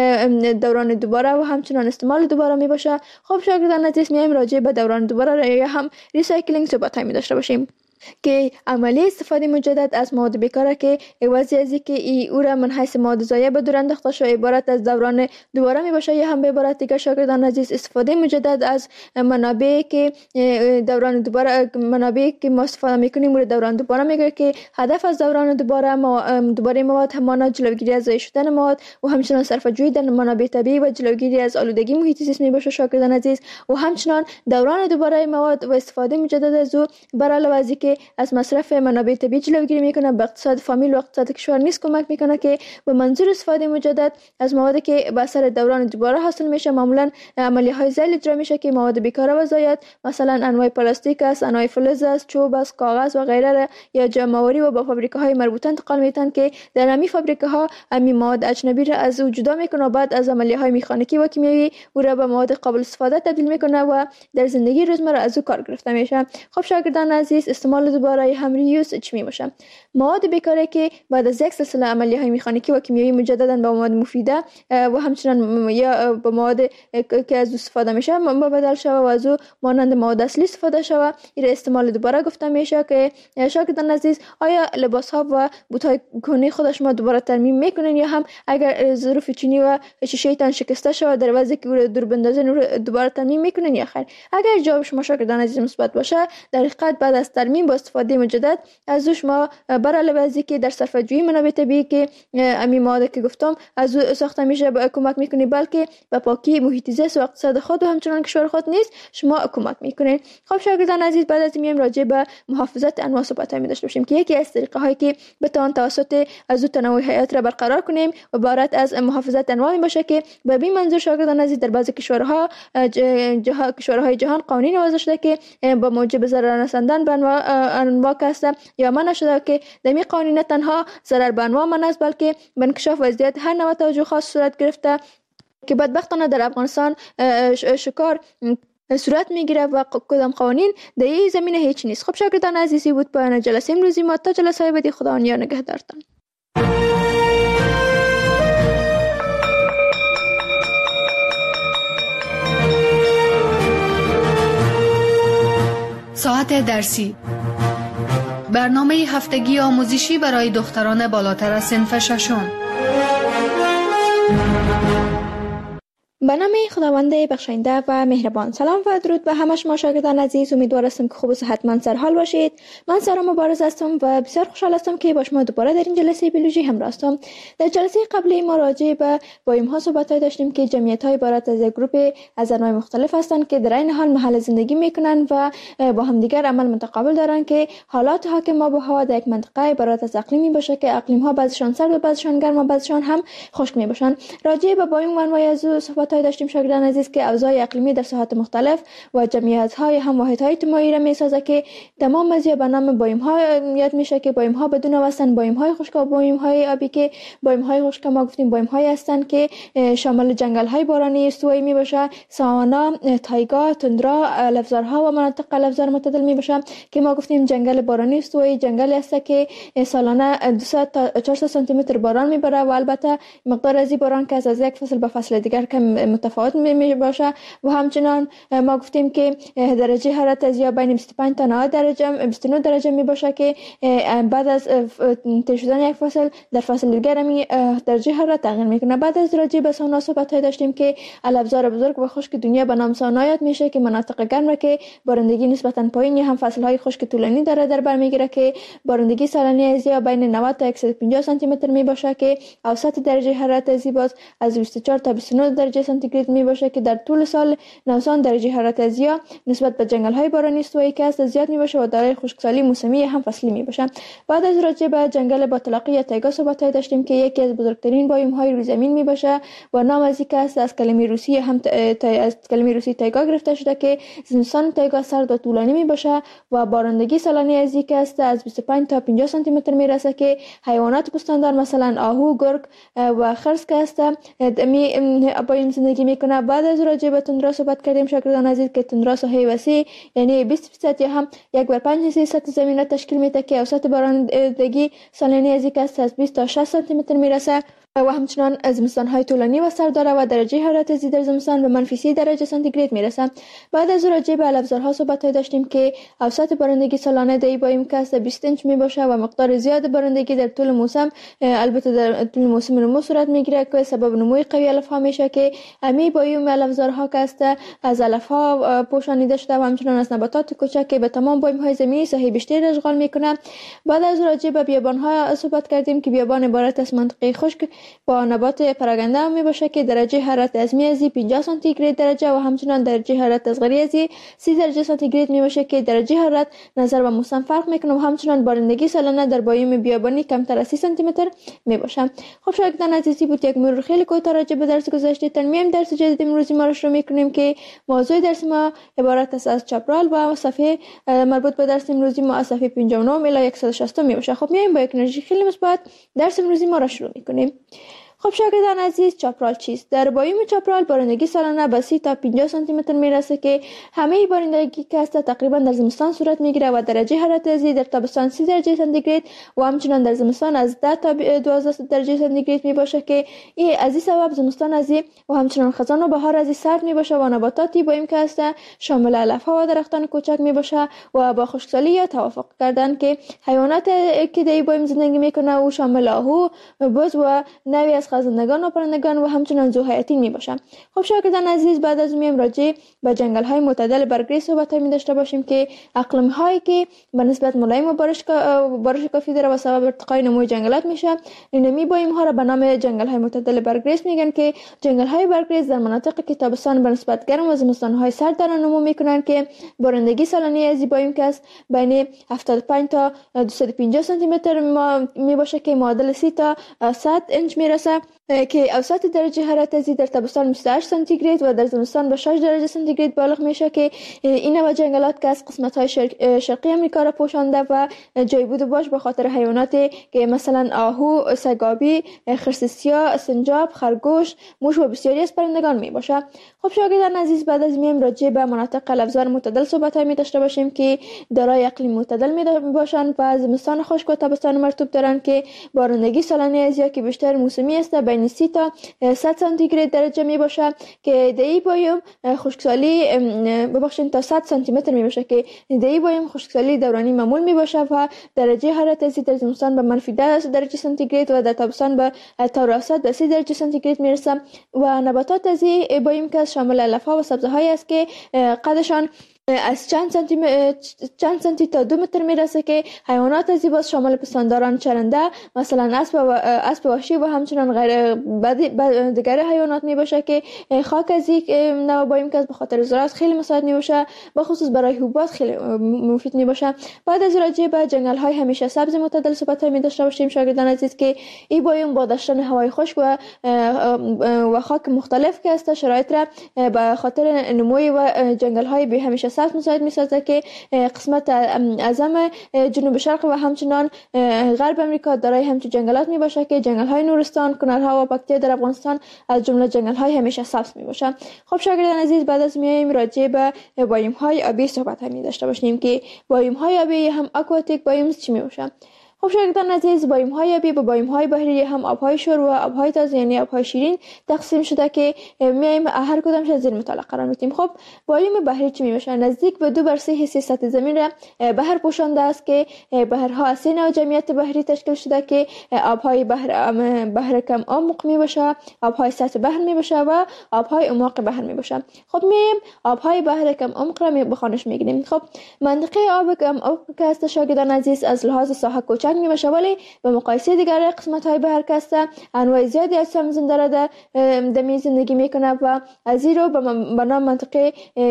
دوران دوباره و همچنان استعمال دوباره می باشه. خب شاگردان عزیز میایم راجع به دوران دوباره یا هم ریسایکلینگ صحبت می داشته باشیم که عملی استفاده مجدد از مواد بیکاره که عوضی از اینکه او را من حیث مواد ضایع به دور انداخته شده عبارت از دوران دوباره می باشه یا هم به عبارت دیگه شاگردان عزیز استفاده مجدد از منابع که دوران دوباره منابع که ما استفاده میکنیم مورد دوران دوباره میگه که هدف از دوران دوباره مواد همانا جلوگیری از ضایع شدن مواد و همچنان صرفه‌جویی در منابع طبیعی و جلوگیری از آلودگی محیط زیست می باشه شاگردان عزیز و همچنان دوران دوباره مواد و استفاده مجدد از او بر علاوه از که از مصرف منابع طبیعی جلوگیری میکنه به اقتصاد فامیل و اقتصاد کشور نیز کمک میکنه که به منظور استفاده مجدد از موادی که به اثر دوران دوباره حاصل میشه معمولا عملیه‌های ذیل اجرا میشه که مواد بیکاره و ضایع مثلا انواع پلاستیک است، انواع فلز است، چوب است، کاغذ و غیره یا جمع‌آوری و با فابریکه‌های مربوطه انتقال میتن که در همین فابریکه‌ها همین مواد اجنبی را از او جدا میکنه و بعد از عملیه‌های مکانیکی و کیمیایی او را به مواد قابل استفاده تبدیل میکنه و در زندگی روزمره از او کار گرفته میشه. خب شاگردان عزیز استعمال دوباره هم ریوز چی میشه؟ مواد بیکاره که بعد از یک سلسله عملیه‌های مکانیکی و کیمیایی مجددا به مواد مفیده و همچنان یا به مواد که از استفاده میشه بدل شوه و از او مانند مواد اصلی استفاده شوه این استعمال دوباره گفته میشه. که شاگردان عزیز آیا لباس ها و بوت های کهنه خود شما دوباره ترمیم میکنین یا هم اگر ظروف چینی و شیشه تان شکسته شوه در وضعی که رو دور بندازین دوباره ترمیم میکنین یا خیر؟ اگر جواب شما شاگردان عزیز مثبت باشه در حقیقت بعد از ترمیم با استفاده مجدد از شما بر علاوه از اینکه در صرفه‌جویی منابع طبیعی که امی مواد که گفتم از ساخته میشه کمک میکنی بلکه به پاکی محیط زیست و اقتصاد خود و همچنان کشور خود نیز شما کمک میکنین. خب شاگردان عزیز بعد از میایم راجع به محافظت انواع صحبت می داشته باشیم که یکی از طریقه هایی که بتوان توسط از تنوع حیات را برقرار کنیم عبارت از محافظت انواع می باشه که به این منظور شاگردان عزیز در بعضی کشورهای جهان قوانین وضع شده که با موجب ضرر رساندن به انواع کسته یا منع شده که در این قوانین تنها ضرر به انواع منع است بلکه به انکشاف وضعیت هر نوع توجه خاص صورت گرفته که بدبختانه در افغانستان شکار صورت میگیره و کدام قوانین در این زمینه هیچ نیست. خب شاگردان عزیزی بود پایان جلسه امروزی ما تا جلسه بعدی خدا نگهدارتان. ساعت درسی برنامه هفتگی آموزشی برای دختران بالاتر از صنف ششم. به نام خداوند بخشنده و مهربان. سلام و درود به همه شما شاگردان عزیز. امیدوار هستم که خوب و صحتمند سرحال باشید. من سارا مبارز هستم و بسیار خوشحال هستم که با شما دوباره در این جلسه بیولوژی همراه هستم. در جلسه قبلی ما راجع به بایوم ها صحبت داشتیم که جمعیت های عبارت از یک گروه از انواع مختلف هستند که در این حال محل زندگی میکنند و با همدیگر عمل متقابل دارند که حالات حاکم آب و هوا در یک منطقه عبارت از اقلیمی باشه که اقلیم ها بعضشان سرد و بعضشان گرم و بعضشان هم خشک می باشند. راجع به بایوم و انواع از صحبت داشتیم شاگردان عزیز که اوضاع اقلیمی در ساحات مختلف و جمعیت های هم واحد های اجتماعی را میسازه که تمام از به نام بایوم ها یاد میشه که بایوم ها بدون واسن بایوم های خشک و بایوم های آبی که بایوم های خشک ما گفتیم بایوم های هستند که شامل جنگل های بارانی استوایی می باشه، ساوانا، تایگا، تندرا، لفظارها و مناطق لفظار معتدل می باشه که ما گفتیم جنگل بارانی استوایی جنگل است که سالانه 200 تا 400 سانتی متر باران میبره و البته مقدار از باران که از یک فصل به فصل دیگر کم متفاوت می باشه و همچنان ما گفتیم که درجه حرارت از یا بین 25 تا 90 درجه 29 درجه می باشه که بعد از تیر شدن یک فصل در فصل دیگر می درجه حرارت تغییر میکنه. بعد از راجع به سونا صحبت داشتیم که الابزار بزرگ و خشک دنیا به نام سونا یاد میشه که مناطق گرم که بارندگی نسبتا پایین یا هم فصل های خشک طولانی داره در بر میگیره که بارندگی سالانه از یا بین 90 تا 150 سانتی متر می باشه که اوسط درجه حرارت از باز از 24 تا 29 درجه سانتیگراد می باشه که در طول سال 90 درجه حرارت از یا نسبت به جنگل های بارانی استوایی که است زیاد می باشه و دارای خشکسالی موسمی هم فصلی می باشه. بعد از راجع به جنگل باطلاقی یا تایگا صحبت داشتیم که یکی از بزرگترین بایوم های روی زمین می باشه و نام از این است از کلمه روسی هم از کلمه روسی تایگا گرفته شده که زمستان تایگا سرد و طولانی می باشه و بارندگی سالانه از این است از 25 تا 50 سانتی متر می رسه که حیوانات پستاندار مثلا آهو، گرگ و خرس که است می بایوم زندگی میکنه. بعد از راجع به تندرا صحبت کردیم شاگردان عزیز که تندرا ساحه وسیع یعنی 20% یا هم 1/5 سطح زمین را تشکیل میده که اوسط بارندگی سالانه از یک است از 20 تا 60 سانتی متر میرسه و همچنان زمستان های طولانی و سرد داره و درجه حرارت زیر در زمستان به منفی 30 درجه سانتیگراد میرسه. بعد از راجع به الابزارها صحبت داشتیم که اوسط بارندگی سالانه در بایوم که است 20 اینچ می باشه و مقدار زیاد بارندگی در طول موسم البته در طول موسم نمو صورت میگیره که سبب نموی قوی علف ها میشه که امی بایوم الابزارها که است از علف ها پوشانیده شده و همچنان از نباتات کوچک که به تمام بایوم های زمینی ساحه بیشتری اشغال میکنه. بعد از راجع به بیابان ها صحبت کردیم که بیابان عبارت از منطقه خشک با نبات پراگنده می باشه که درجه حرارت از میازی 50 سانتیگراد درجه و همچنان درجه حرارت از غریزی 30 درجه سانتیگراد می باشه که درجه حرارت نظر به موسم فرق میکنه و همچنان بارندگی سالانه در بایوم بیابانی کمتر از 30 سانتی متر می باشه. خب شاگردان عزیزی بود یک مرور خیلی کوتاه راجع به درس گذشته. ترمیم درس جدید امروزی ما رو شروع میکنیم که موضوع درس ما عبارت است از چاپرال و صفحه مربوط به درس امروزی ما از صفحه 59 الی 160 می باشه. خب میایم با یک انرژی خیلی مثبت درس امروزی ما رو شروع میکنیم. خب شاگردان عزیز چاپرال چیست؟ در بایوم چاپرال بارندگی سالانه به 30 تا 50 سانتی متر میرسه که همه بارندگی که است تقریبا در زمستان صورت میگیره و درجه حرارت از در تابستان 30 درجه سانتیگراد و همچنان در زمستان از 10 تا 12 درجه سانتیگراد می باشه که این از این سبب زمستان از و همچنان خزان و بهار از سرد می باشه و نباتاتی بایوم که است شامل علف ها و درختان کوچک می باشه و با خشکسالی یا توافق کردن که حیوانات که در بایوم زندگی میکنه و شامل آهو، بز و نوعی از خزندگان و پرندگان و همچنان ذوحیاتین می باشند. خب شاگردان عزیز بعد از میم راجع به جنگل های معتدل برگریز صحبت می داشته باشیم که اقلیم هایی که به نسبت ملایم و بارش کافی داره و سبب ارتقای نموی جنگلات میشه اینمی بایوم ها را به نام جنگل های معتدل برگریز میگن که جنگل های برگریز در مناطقی که تابستان به نسبت گرم و زمستان های سرد دارن نمو میکنن که بارندگی سالانه از بایوم که است بین 75 تا 250 سانتی متر می باشه که معادل 30 تا 100 اینچ میرسه که اوسط درجه حرارت از در تابستان 28 سانتیگراد و در زمستان به 6 درجه سانتیگراد بالغ میشه که این نوع جنگلات که از قسمت های شرقی امریکا را پوشانده و جایبود باش به خاطر حیواناتی که مثلا آهو، سگابی، خرس سیاه، سنجاب، خرگوش، موش و بسیاری از پرندگان می باشه. خب شاگردان عزیز بعد از میم راجع به مناطق لفظار معتدل صحبت می داشته باشیم که دارای اقلیم معتدل می باشند و زمستان خشک و تابستان مرطوب دارند که بارندگی سالانه از یا که بیشتر موسمی است بین 30 تا 100 سانتیگراد درجه می باشه که دی بایم خشکسالی ببخشید تا 100 سانتی متر می باشه که دی بایم خشکسالی دورانی معمول می باشه و درجه حرارت از در زمستان به منفی 10 درجه سانتیگراد و در تابستان به تا راست به 30 درجه سانتیگراد می رسه و نباتات از بایم که شامل علف ها و سبزه های است که قدشان از چند سانتی تا 2 متر میرسه که حیوانات از باز شامل پستانداران چرنده مثلا اسب وحشی و همچنان غیر دیگر حیوانات می باشه که خاک از یک نوع بایم که به خاطر زراعت خیلی مساعد می باشه به خصوص برای حبوبات خیلی مفید می باشه. بعد از راجع به جنگل های همیشه سبز معتدل صحبت های می داشته باشیم شاگردان عزیز که این بایم با داشتن هوای خشک و خاک مختلف که است شرایط را به خاطر نموی و جنگل های به همیشه سبز مساعد می‌سازد که قسمت اعظم جنوب شرق و همچنان غرب امریکا دارای همچون جنگلات می باشه که جنگل های نورستان، کنارها و پکتیا در افغانستان از جمله جنگل های همیشه سبز می باشه. خب شاگردان عزیز بعد از میایم راجع به بایم های آبی صحبت می داشته باشیم که بایم های آبی هم اکواتیک بایمز چی می باشه. خب شاگردان عزیز بایم های آبی به بایم های بحری هم آبهای شور و آبهای تازه یعنی آبهای شیرین تقسیم شده که میایم هر کدامش از زیر مطالعه قرار میدیم. خب بایم بحری چی میباشه؟ نزدیک به 2/3 حصه سطح زمین را بحر پوشانده است که بحرها از 3 نوع جمعیت بحری تشکیل شده که آبهای بحر کم عمق میباشه، آبهای سطح بحر میباشه و آبهای اعماق بحر میباشه. خب میایم آبهای بحر کم عمق را بخوانش میگیریم. خب منطقه آب کم عمق که است شاگردان عزیز از لحاظ ساحه کوچک می باشه ولی به مقایسه دیگر قسمت های بحر که است انواع زیادی از سم زنده را در زندگی میکنه و از این رو به نام منطقه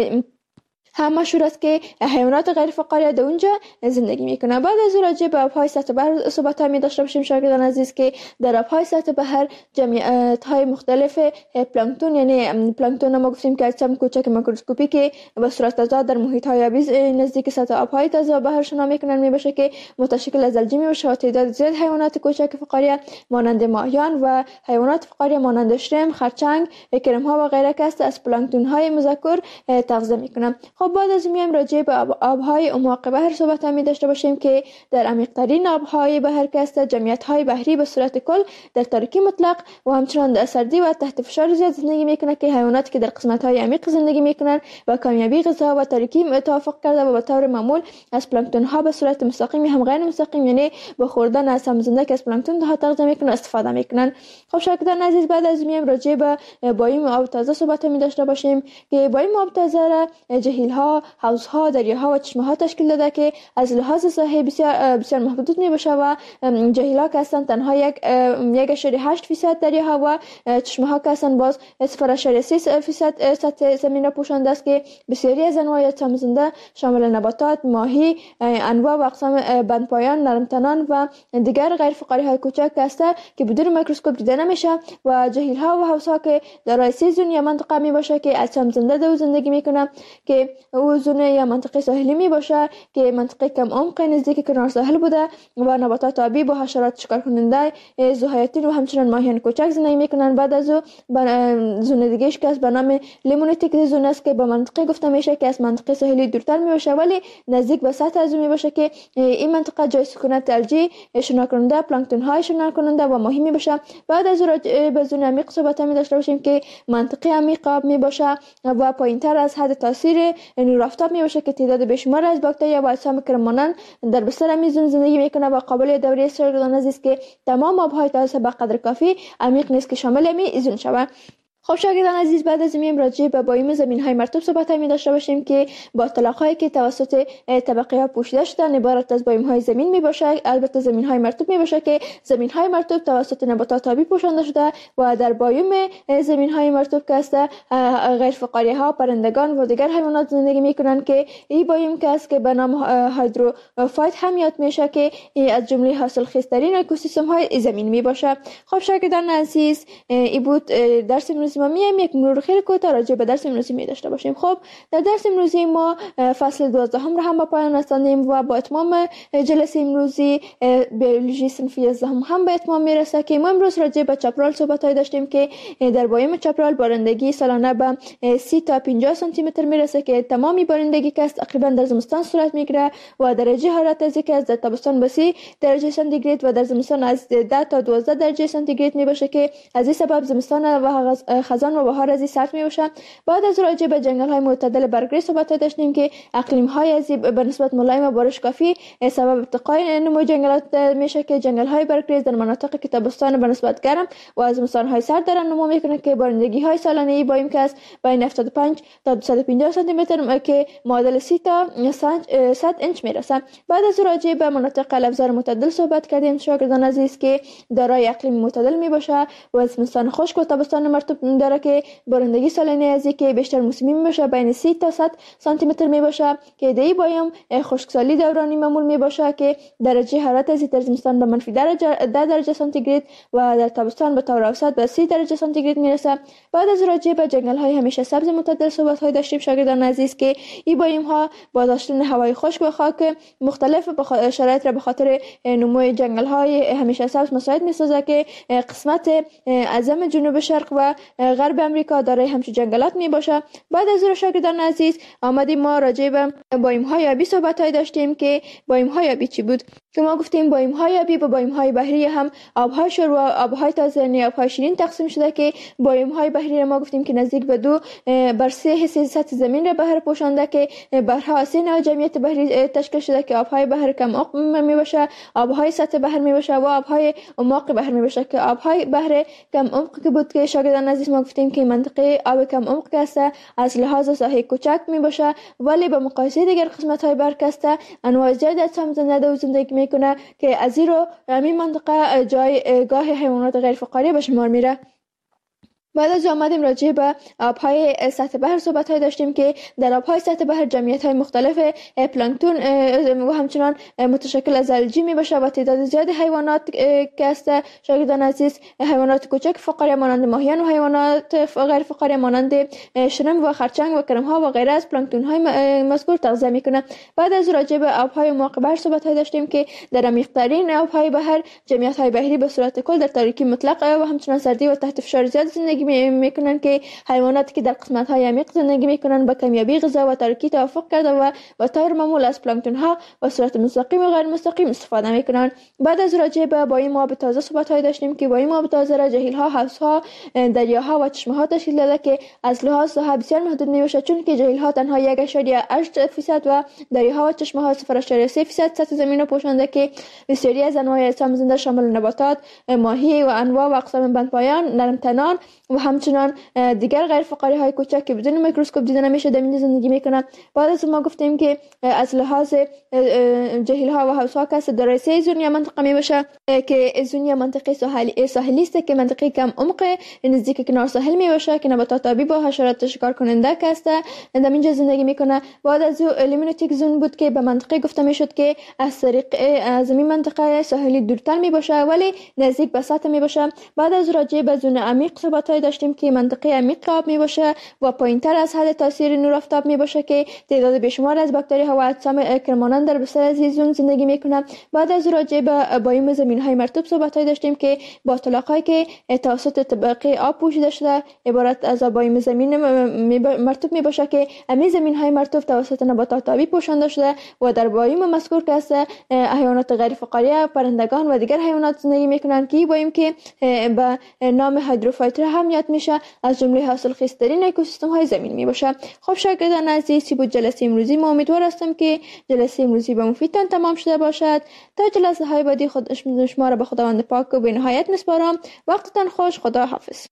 هم مشهور است که حیوانات غیر فقاری در اونجا زندگی میکنن. بعد از راجع به آبهای سطح بحر صحبت می داشته باشیم شاگردان عزیز که در آبهای سطح بحر جمعیت های مختلف پلانکتون یعنی پلانکتون ما گفتیم که اجسام کوچک میکروسکوپی که به صورت تضاد در محیط های آبی نزدیک سطح آبهای تازه بحر شنا میکنن می باشه که متشکل از الجی می باشه و تعداد زیاد حیوانات کوچک فقاری مانند ماهیان و حیوانات فقاری مانند شرم، خرچنگ، کرم ها و غیره که از پلانکتون های مذکور تغذیه میکنن. خب بعد از میایم راجع به آبهای اعماق بحر صحبت می داشته باشیم که در عمیق‌ترین آبهای بحر که است جمعیت‌های بحری به صورت کل در تاریکی مطلق و همچنان در سردی و تحت فشار زیاد زندگی میکنه که حیواناتی که در قسمت‌های عمیق زندگی میکنن و کمیابی غذا و تاریکی توافق کرده و به طور معمول از پلانکتون ها به صورت مستقیم هم غیر مستقیم یعنی با خوردن از سم زنده که از پلانکتون ها تغذیه میکنن استفاده میکنن. خب شاگردان عزیز بعد از میایم راجع به بایم آب تازه صحبت می داشته باشیم که بایم آب تازه را جهیل‌ها، حوض‌ها، دریاها و چشمه‌ها تشکیل داده که از لحاظ ساحه بسیار محدود می باشه و جهیل‌ها که هستند تنها 1.8% دریاها و چشمه‌ها که هستند باز 0.3% سطح زمین را پوشانده است که بسیاری از انواع اجسام زنده شامل نباتات، ماهی، انواع و اقسام بندپایان، نرمتنان و دیگر غیر فقاری‌های کوچک هستند که بدون میکروسکوپ دیده نمیشه و جهیل‌ها و حوض‌ها که دارای 3 زون یا منطقه می باشه که اجسام زنده در زندگی میکنه که او زون یا منطقه ساحلی می باشه که منطقه کم عمق نزدیک کنار ساحل بوده و نباتات آبی با حشرات شکار کننده ذوحیاتین و همچنین ماهیان کوچک زندگی میکنن. بعد از او زون دیگه‌اش که به نام لیمونیتیک زون است که به منطقه گفته میشه که از منطقه ساحلی دورتر می باشه ولی نزدیک به سطح از می باشه که این منطقه جای سکونت الجی، شنا کننده، پلانکتون های شنا کننده و ماهی می باشه. بعد از او به زون عمیق صحبت می داشته باشیم که منطقه عمیق آب می باشه و پایینتر از حد تاثیر نور آفتاب می باشه که تعداد بیشمار از باکتریا و اجسام کرمانند در بستر میزون زندگی میکنه و قابل دوری شاگردان عزیز که تمام آبهای تازه به قدر کافی عمیق نیست که شامل میزون شود. خب شاگردان عزیز بعد از میایم راجع به بایم زمین‌های مرطوب صحبت می داشته باشیم که با اطلاق‌هایی که توسط طبقه‌ها پوشیده شدن عبارت از بایم‌های زمین می باشه. البته زمین‌های مرطوب می باشه که زمین‌های مرطوب توسط نباتات آبی پوشانده شده و در بایم زمین‌های مرطوب که است غیر فقاری‌ها، پرندگان و دیگر حیوانات زندگی می‌کنند که این بایم که است که به نام هایدروفایت هم یاد میشه که از جمله حاصلخیزترین اکوسیستم‌های زمین می باشه. خب شاگردان عزیز این بود درس عزیز ما میایم یک مرور خیلی کوتاه راجع به درس امروزی می داشته باشیم. خب در درس امروزی ما فصل 12 را هم به پایان رساندیم و با اتمام جلسه امروزی بیولوژی صنف 11 هم به اتمام میرسه که ما امروز راجع به چپرال صحبت‌های داشتیم که در بایم چپرال بارندگی سالانه به 30 تا 50 سانتی متر میرسه که تمامی بارندگی که تقریبا در زمستان صورت میگیره و درجه حرارت از که از در تابستان به 30 درجه سانتیگراد و در زمستان از 10 تا 12 درجه سانتیگراد می باشه که از این سبب زمستان و خزان و بهار از این سرد می باشه. بعد از راجع به جنگل های معتدل برگریز صحبت داشتیم که اقلیم های از به نسبت ملایم و بارش کافی سبب ارتقای نمو جنگلات میشه که جنگل های برگریز در مناطق که تابستان به نسبت گرم و از زمستان های سرد دارن نمو میکنه که بارندگی های سالانه بایم که از بین 75 تا 250 سانتی متر که معادل 30 تا 100 انچ میرسه. بعد از راجع به مناطق الابزار معتدل صحبت کردیم شاگردان عزیز که دارای اقلیم معتدل می باشه و زمستان خشک و تابستان مرطوب داره که بارندگی سالانه از که بیشتر موسمی می باشه بین 30 تا 100 سانتی متر می باشه که دی بایم خشکسالی دورانی معمول می باشه که درجه حرارت از در زمستان به منفی 10 درجه سانتیگراد و در تابستان به طور اوسط به 30 درجه سانتیگراد می رسه. بعد از راجع به جنگل های همیشه سبز معتدل صحبت های داشتیم شاگردان عزیز که این بایم ها با داشتن هوای خشک و خاک مختلف شرایط را به خاطر نمو جنگل های همیشه سبز مساعد می سازه که قسمت اعظم جنوب شرق و غرب امریکا دارای همچون جنگلات می باشه. بعد از شاگردان عزیز آمدیم ما راجع به بایم های آبی صحبت های داشتیم که بایم های آبی چی بود که ما گفتیم بایم های آبی با بایم های بحری هم آبهای شور و آبهای تازه یعنی آبهای شیرین تقسیم شده که بایم های بحری ما گفتیم که نزدیک به 2/3 حصه سطح زمین را بحر پوشانده که بحرها 3 نوع جمعیت بحری تشکیل شده که آبهای بحر کم عمق می باشه، آبهای سطح بحر می باشه و آبهای عمق بحر می باشه که آبهای بحر کم عمق که بود که شاگردان عزیز ما گفتیم که منطقه آب کم عمق که است از لحاظ ساحه کوچک می باشه ولی به مقایسه دیگر قسمت های بحر که است انواع زیاد از زنده و زندگی میکنه که از این رو همین منطقه جایگاه حیوانات غیر فقاریه به شمار میره. بعد از آمدیم راجع به آبهای سطح بحر صحبت های داشتیم که در آبهای سطح بحر جمعیت های مختلف پلانکتون و همچنان متشکل از الژی می باشه و تعداد زیاد حیوانات که است شاگردان عزیز حیوانات کوچک فقاریه مانند ماهیان و حیوانات غیر فقاریه مانند شرم و خرچنگ و کرم ها و غیره از پلانکتون های مذکور تغذیه میکنه. بعد از راجع به آبهای عمق بحر صحبت های داشتیم که در عمیق‌ترین آبهای بحر جمعیت های بحری به صورت کل در تاریکی مطلق و همچنان سردی و تحت فشار زیاد زندگی میکنن که حیواناتی که در قسمت های عمیق زندگی میکنن با کمیابی غذا و تاریکی توافق کرده و به طور معمول از پلانکتون ها به صورت مستقیم و غیر مستقیم استفاده میکنن. بعد از راجع به بایم آب تازه صحبت های داشتیم که بایم آب تازه را جهیل ها، حوض ها، دریاها و چشمه ها تشکیل داده که از لحاظ ساحه بسیار محدود میباشه چون که جهیل ها تنها 1.8% و دریاها و چشمه ها 0.3% سطح زمین را پوشانده که بسیاری از انواع اجسام زنده شامل نباتات، ماهی و انواع و اقسام بندپایان، نرمتنان و همچنان دیگر غیر فقاری های کوچک که بدون میکروسکوپ دیده نمیشه در این زندگی میکنن. بعد از ما گفتیم که از لحاظ جهیل ها و حوض ها که دارای 3 زون یا منطقه میباشه که زون یا منطقه ساحلی است که منطقه کم عمق نزدیک کنار ساحل میباشه که نباتات آبی با حشرات شکار کننده که است در اینجا زندگی میکنه. بعد از لیمونوتیک زون بود که به منطقه گفته میشد که از طریق از این منطقه ساحلی دورتر میباشه ولی نزدیک به سطح میباشه. بعد از راجع به زون عمیق صحبت داشتیم که منطقه عمیق آب می باشه و پایینتر از حد تاثیر نور آفتاب می باشه که تعداد بیشمار از باکتری ها و اجسام کرمانند در بستر از زون زندگی می کنند. بعد از راجع به بایم زمین های مرطوب صحبت داشتیم که با طلاقایی که توسط طبقه آب پوشیده شده عبارت از بایم زمین مرطوب می باشه که همین زمین های مرطوب توسط نباتات آبی پوشانده شده و در بایم مذکور که است حیوانات غیر فقاریه، پرندگان و دیگر حیوانات زندگی می کنند که بایم که به نام هایدروفایتر هم یاد میشه از جمله حاصل خیزترین اکوسیستم های زمین می باشه. خب شاگردان عزیز بود جلسه امروزی ما امیدوار هستم که جلسه امروزی به مفیدتان تمام شده باشد. تا جلسه های بعدی شما را به خداوند پاک و به نهایت میسپارم. وقتتان خوش. خدا حافظ.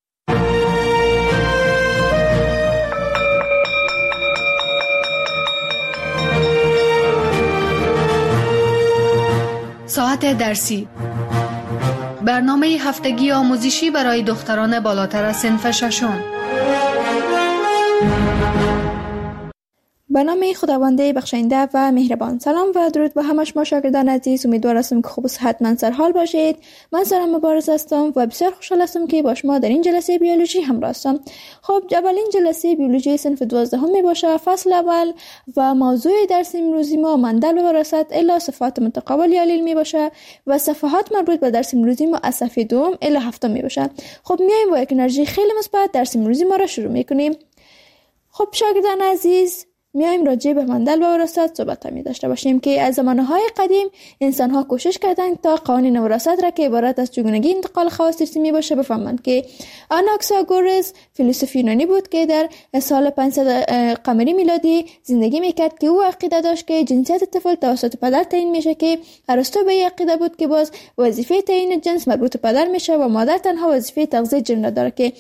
ساعت درسی برنامه هفتگی آموزشی برای دختران بالاتر از صنف ششم. به نام خداوند بخشنده و مهربان. سلام و درود به همه شما شاگردان عزیز. امیدوار هستم که خوب و صحتمند سرحال باشید. من سارا مبارز هستم و بسیار خوشحال هستم که با شما در این جلسه بیولوژی همراه هستم. خب اولین جلسه بیولوژی صنف 12 می باشه، فصل اول، و موضوع درس امروزی ما مندل و وراثت الی صفات متقابل یا الیل می باشه و صفحات مربوط به درس امروزی ما از صفحه 2 الی 7 می باشه. خب میایم با یک انرژی خیلی مثبت درس امروزی ما را شروع میکنیم. خب شاگردان عزیز، میایم راجع به مندل و وراثت صحبت می داشته باشیم که از زمانهای قدیم انسان‌ها کوشش کردند تا قوانین وراثت را که عبارت از چگونگی انتقال خواص ارثی باشه بفهمند که آناکساگورس فیلسوف یونانی بود که در سال 500 قمری میلادی زندگی میکرد که او عقیده داشت که جنسیت طفل توسط پدر تعیین میشه، که ارسطو به عقیده بود که باز وظیفه تعیین جنس مربوط به پدر میشه و مادر تنها وظیفه تغذیه جن داره، که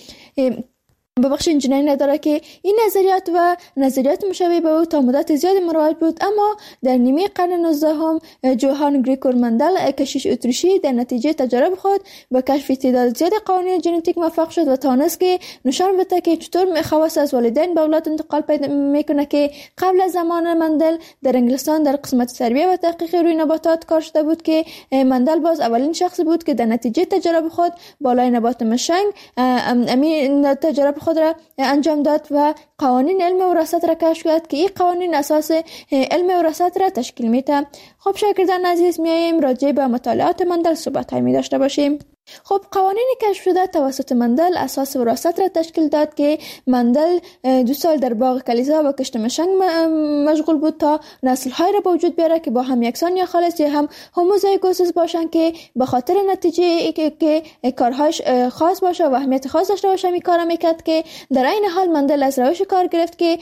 جنین نداره، که این نظریات و نظریات مشابه به او تا مدت زیاد مروج بود. اما در نیمه قرن 19 جوهان گریگور مندل کشیش اتریشی در نتیجه تجارب خود به کشف تعداد زیاد قوانین ژنتیک موفق شد و توانست که نشان بده که چطور خواص از والدین به اولاد انتقال پیدا میکنه، که قبل از زمان مندل در انگلستان در قسمت تربیه و تحقیق روی نباتات کار شده بود، که مندل باز اولین شخصی بود که در نتیجه تجارب خود بالای نبات مشنگ امین تجارب خود را انجام داد و قوانین علم وراثت را کشف کرد، که این قوانین اساس علم وراثت را تشکیل میده. خب شاگردان عزیز، میایم راجع به مطالعات مندل صحبت می داشته باشیم. خب قوانین کشف شده توسط مندل اساس وراثت را تشکیل داد، که مندل 2 سال در باغ کلیسا و کشت مشنگ مشغول بود تا نسل‌های را به وجود بیاره که با هم یکسان یا خالص یا هم هوموزایگوسیس باشن، که به خاطر نتیجه که کارهاش خاص باشه و اهمیت خاص داشته باشه می کار میکرد، که در این حال مندل از روش کار گرفت که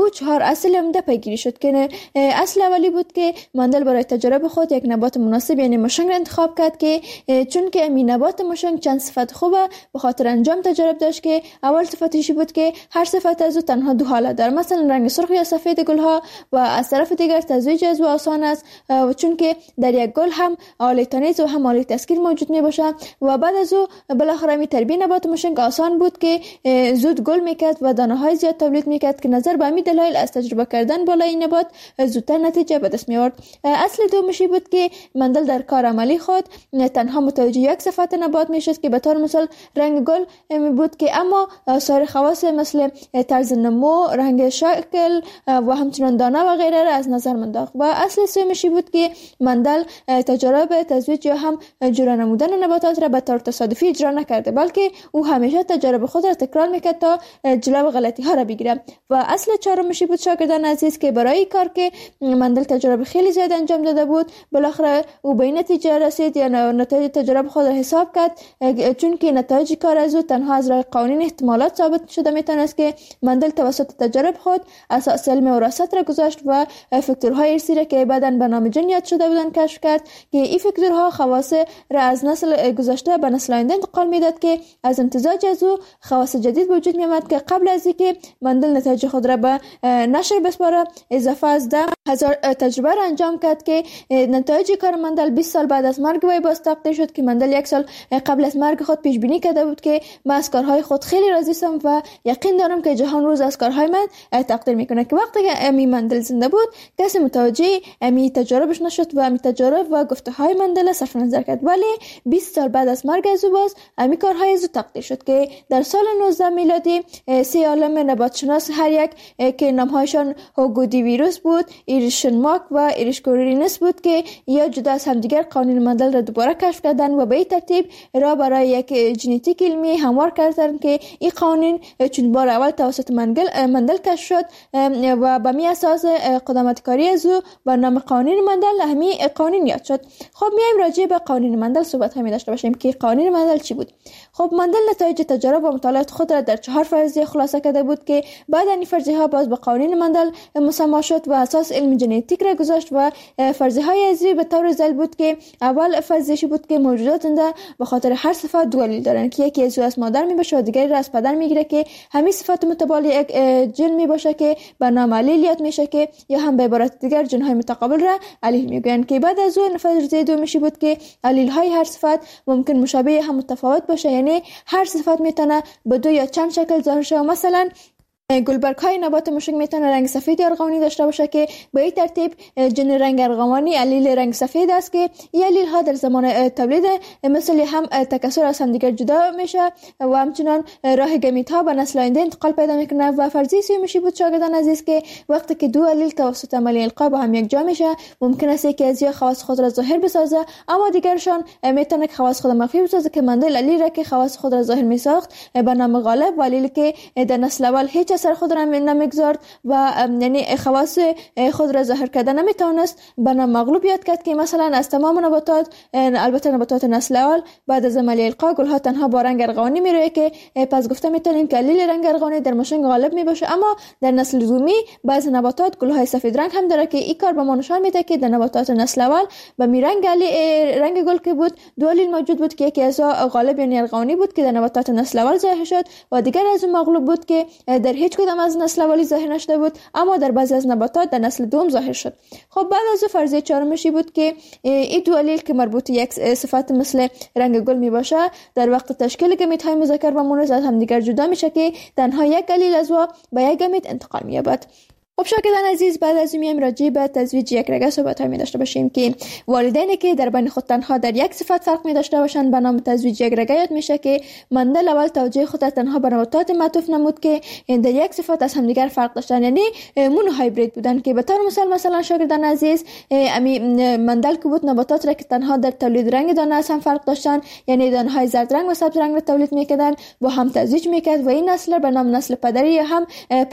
4 اصل عمده پیگیری شد، که اصل اولی بود که مندل برای تجربه خود یک نبات مناسب یعنی مشنگ را انتخاب کرد، که چون که این نبات مشنگ چند صفت خوبه به خاطر انجام تجربه داشت، که اول صفتش بود که هر صفت از او تنها 2 حالت داره، مثلا رنگ سرخ یا سفید گلها، و از طرف دیگر تزویج از او آسان است چون که در یک گل هم آله تنیز و هم آله تسکیر موجود می باشه، و بعد از او بالاخره می تربیه نبات مشنگ آسان بود که زود گل میکرد و دانه های زیاد تولید میکرد، که نظر به همین دلایل از تجربه کردن بالای این نبات زودتر نتیجه به دست می آورد. اصل دومشی بود که مندل در کار عملی خود تنها متوجه یک صفت نبات میشد، که به طور مثال رنگ گل بود، که اما سایر خواص مثل طرز نمو، رنگ شکل و همچنان دانه و غیره را از نظر انداخت. و اصل سومشی بود که مندل تجارب تزویج یا هم جلو نمودن نباتات را به طور تصادفی اجرا نکرده، بلکه او همیشه تجارب خود را تکرار میکرد تا جلو غلطی ها را بگیره. و اصل چهارمشی بود شاگردان عزیز که برای کار که مندل تجارب خیلی زیاد انجام داده بود، بالاخره او به این نتیجه رسید یا نتایج تجارب خود را حساب کرد، چون که نتایج کار از او تنها از راه قوانین احتمالات ثابت شده میتونست، که مندل توسط تجارب خود اساس علم وراثت را گذاشت و فاکتورهای ارثی را که بعداً به نام جن یاد شده بودند کشف کرد، که این فاکتورها خواص را از نسل گذشته به نسل آینده انتقال میداد، که از امتزاج از او خواص جدید وجود میآمد، که قبل از اینکه مندل نتایج خود را به نشر بسپاره اضافه از 10,000 تجربه را انجام کرد، که نتایج کار مندل 20 سال بعد از مرگ وی باز تقدیر شد، که مندل 1 سال قبل از مرگ خود پیش بینی کرده بود که من از کارهای خود خیلی راضی هستم و یقین دارم که جهان روز از کارهای من تقدیر میکنه، که وقتی که امی مندل زنده بود کسی متوجه امی تجاربش نشد و امی تجارب و گفته های مندل صرف نظر کرد، ولی 20 سال بعد از مرگ از او باز امی کارهای از او تقدیر شد، که در سال 19 میلادی 3 عالم نباتشناس هر یک که نامهایشان هوگودی ویروس بود، ایریشنماک و ایریشکورینس بود، که یا جدا از همدیگر قوانین مندل را دوباره کشف کردند و به این ترتیب را برای یک ژنتیک علمی هموار کردند، که این قوانین چون بار اول توسط مندل کشف شد و به می اساس قدامت کاری از او با نام قوانین مندل همین قوانین یاد شد. خب میایم راجع به قوانین مندل صحبت می داشته باشیم که قوانین مندل چی بود. خب مندل نتایج تجارب و مطالعات خود را در 4 فرضیه خلاصه کرده بود، که بعد این فرضیه ها باز به قوانین مندل مسما شد و اساس علم ژنتیک را گذاشت. و فرضیه های ازی به طور ذیل بود که اول فرضیه بود که موجودات زنده به خاطر هر صفت 2 دلیل دارن، که یکی از مادر می باشه و دیگری را از پدر میگیره، که همین صفات متبادل یک جن می باشه که به نام الیل یاد میشه، که یا هم به عبارت دیگر جن های متقابل را الیل میگن. که بعد از اون فرضیه دومی بود که الیل های هر صفت ممکن مشابه هم متفاوت باشه، یعنی هر صفت میتونه به 2 یا چند شکل ظاهر شه. مثلا گلبرگ های نبات مشک میتونه رنگ سفید یا ارغوانی داشته باشه که به این ترتیب جن رنگ ارغوانی علیل رنگ سفید است که این علیل ها در زمان تولید مثل هم تکثر از هم دیگر جدا میشه و همچنان راه گمیت ها به نسل آینده انتقال پیدا میکنه. و فرضیه سیومشی بود شاگردان عزیز که وقتی که دو علیل توسط عملیه القا با هم یک جا میشه ممکن است که از یا خواص خود را ظاهر بسازه اما دیگرشان میتونه که خواص خود مخفی بسازه که مندل علیل را که خواص خود را ظاهر میساخت به نام غالب و علیل که در نسل اول هیچ اثر خود را نمیگذارد و یعنی خواص خود را ظاهر کرده نمیتونست به نام مغلوب یاد کرد که مثلا از تمام نباتات البته نباتات نسل اول بعد از عملیه القا گلها تنها با رنگ ارغوانی میروه که پس گفته میتونیم که علیل رنگ ارغوانی در مشنگ غالب میباشه. اما در نسل دومی بعضی نباتات گلهای سفید رنگ هم داره که این کار به ما نشان میده که در نباتات نسل اول به می رنگ گل که بود دو علیل موجود بود که یکی از غالب یعنی ارغوانی بود که در نباتات نسل اول ظاهر شد و دیگر از اون مغلوب بود که در هیچ کدام از نسل اولی ظاهر نشده بود اما در بعضی از نباتات در نسل دوم ظاهر شد. خب بعد از فرضیه چهارمشی بود که این دو علیل که مربوط یک صفت مثل رنگ گل می باشه در وقت تشکیل گمیت های مذکر و مؤنث از هم دیگر جدا میشه که تنها یک علیل از به یک گمیت انتقال می‌یابد. خب شاگردان عزیز بعد از این راجع به تزویج یک رگه صحبت می داشته باشیم که والدینی که در بین خود تنها در یک صفت فرق می داشته باشند به نام تزویج یک رگه یاد میشه که مندل اول توجه خود تنها به نباتات معطوف نمود که در یک صفت از همدیگر فرق داشتن یعنی مونو هایبرید بودن که به طور مثلا شاگردان عزیز امی مندل که بود نباتات را که تنها در تولید رنگ دانه از هم فرق داشتن یعنی دانه های زرد رنگ و سبز رنگ را تولید میکردن با هم تزویج میکرد و این نسل به نام نسل پدری یا هم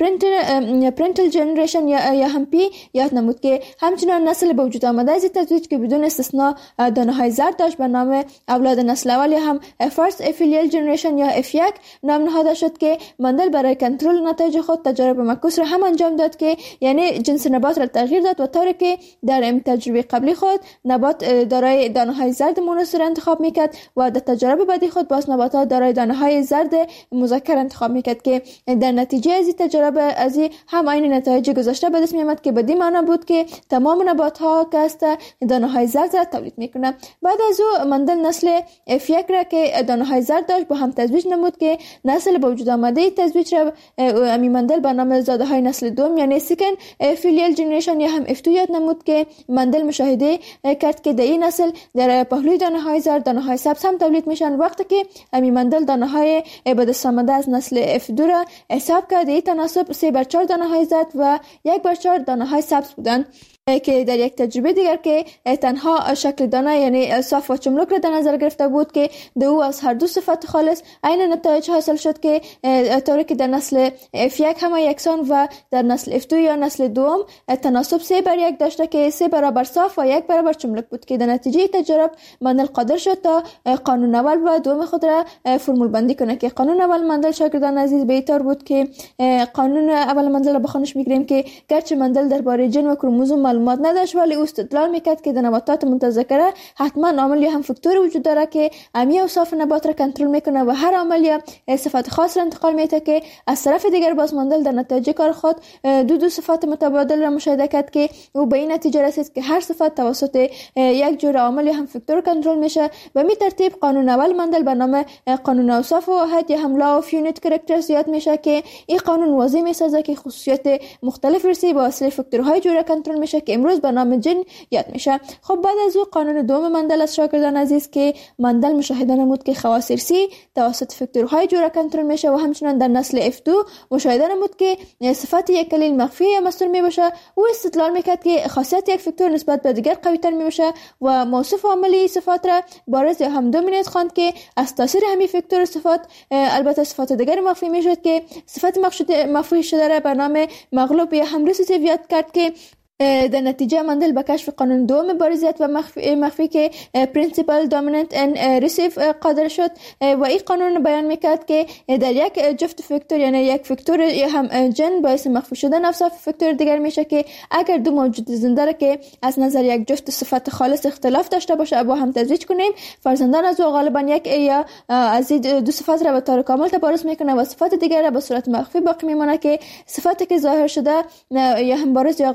پرنتل جنریشن یا هم پی یاد نمود که همچنان نسل به وجود آمده از تزویج که بدون استثناء دانه های زرد داشت به نام اولاد نسل اول یا هم فرست افیلیل جنریشن یا F1 نام نهاده شد که مندل برای کنترل نتایج خود تجارب معکوس را هم انجام داد که یعنی جنس نبات را تغییر داد و طوری که در تجربه قبلی خود نبات دارای دانه های زرد مونث را انتخاب میکرد و در تجربه بعدی خود باز نباتات دارای دانه های زرد مذکر انتخاب میکرد که در نتیجه از این تجربه از هم عین نتایج گذشته به دست میامد که بدین معنا بود که تمام نبات ها که است دانه های زرد را تولید میکنه. بعد از او مندل نسل F1 را که دانه های زرد داشت با هم تزویج نمود که نسل به وجود آمده تزویج را امی مندل به نام زاده های نسل دوم یعنی سکن فیلیل جنریشن یا هم F2 یاد نمود که مندل مشاهده کرد که در این نسل در پهلوی دانه های زرد دانه های سبز هم تولید میشن وقتی که امی مندل دانه های به دست آمده از نسل F2 را حساب کرد این تناسب 3/4 دانه های زرد و 1/4 دانه های سبز بودند که در یک تجربه دیگر که تنها شکل دانه یعنی صاف و چملک را در نظر گرفته بود که دو از هر دو صفت خالص عین نتایج حاصل شد که طوری که در نسل F1 همه یکسان و در نسل F2 یا نسل دوم تناسب 3/1 داشته که 3 برابر صاف و 1 برابر چملک بود که در نتیجه تجربه مندل قادر شد تا قانون اول و دوم خود را فرمول بندی کنه که قانون اول مندل شاگردان عزیز به طور بود که قانون اول مندل را بخونش میگیریم که گرچه مندل درباره ژن و کروموزوم معلومات نداشت ولی او استدلال میکرد که در نباتات متذکره حتما عامل یا هم فاکتور وجود داره که امی اوصاف نبات را کنترل میکنه و هر عامل یا صفت خاص را انتقال میده که از طرف دیگر باز مندل در نتیجه کار خود دو صفات متبادل را مشاهده کرد که او به این نتیجه رسید که هر صفت توسط یک جور عامل یا هم فاکتور کنترل میشه. به می ترتیب قانون اول مندل به نام قانون اوصاف واحد یا هم لا اف یونیت کاراکترز یاد میشه که این قانون واضح میسازه که خصوصیات مختلف ارثی با واسطه فاکتورهای جوره کنترل میشه که امروز به نام جن یاد میشه. خب بعد از او قانون دوم مندل از شاگردان عزیز که مندل مشاهده نمود که خواص ارثی توسط فاکتورهای جوره کنترل میشه و همچنین در نسل F2 مشاهده نمود که صفت یک علیل مخفی یا مستور میباشه. او استدلال میکرد که خاصیت یک فاکتور نسبت به دیگر قوی تر میباشه و موصوف عاملی صفات را بارز یا هم دومینیت خواند که از تاثیر همین فاکتور صفات البته صفات دیگر مخفی میشد که صفت مخفی شده را به نام مغلوب یا هم ریسیسیو یاد کرد که در نتیجه مندل به کشف قانون دوم بارزیت و مخفی که پرینسیپل دامیننت ان ریسیف قادر شد و این قانون بیان میکرد که در یک جفت فاکتور یعنی یک فاکتور یا هم جن باعث مخفی شدن اوصاف فاکتور دیگر میشه که اگر دو موجود زنده را که از نظر یک جفت صفت خالص اختلاف داشته باشه با هم تزویج کنیم فرزندان از او غالبا یک یا از دو صفت را به طور کامل تبارز میکنه و صفت دیگر را به صورت مخفی باقی میمونه که صفتی که ظاهر شده یا هم بارز یا غالب دامیننت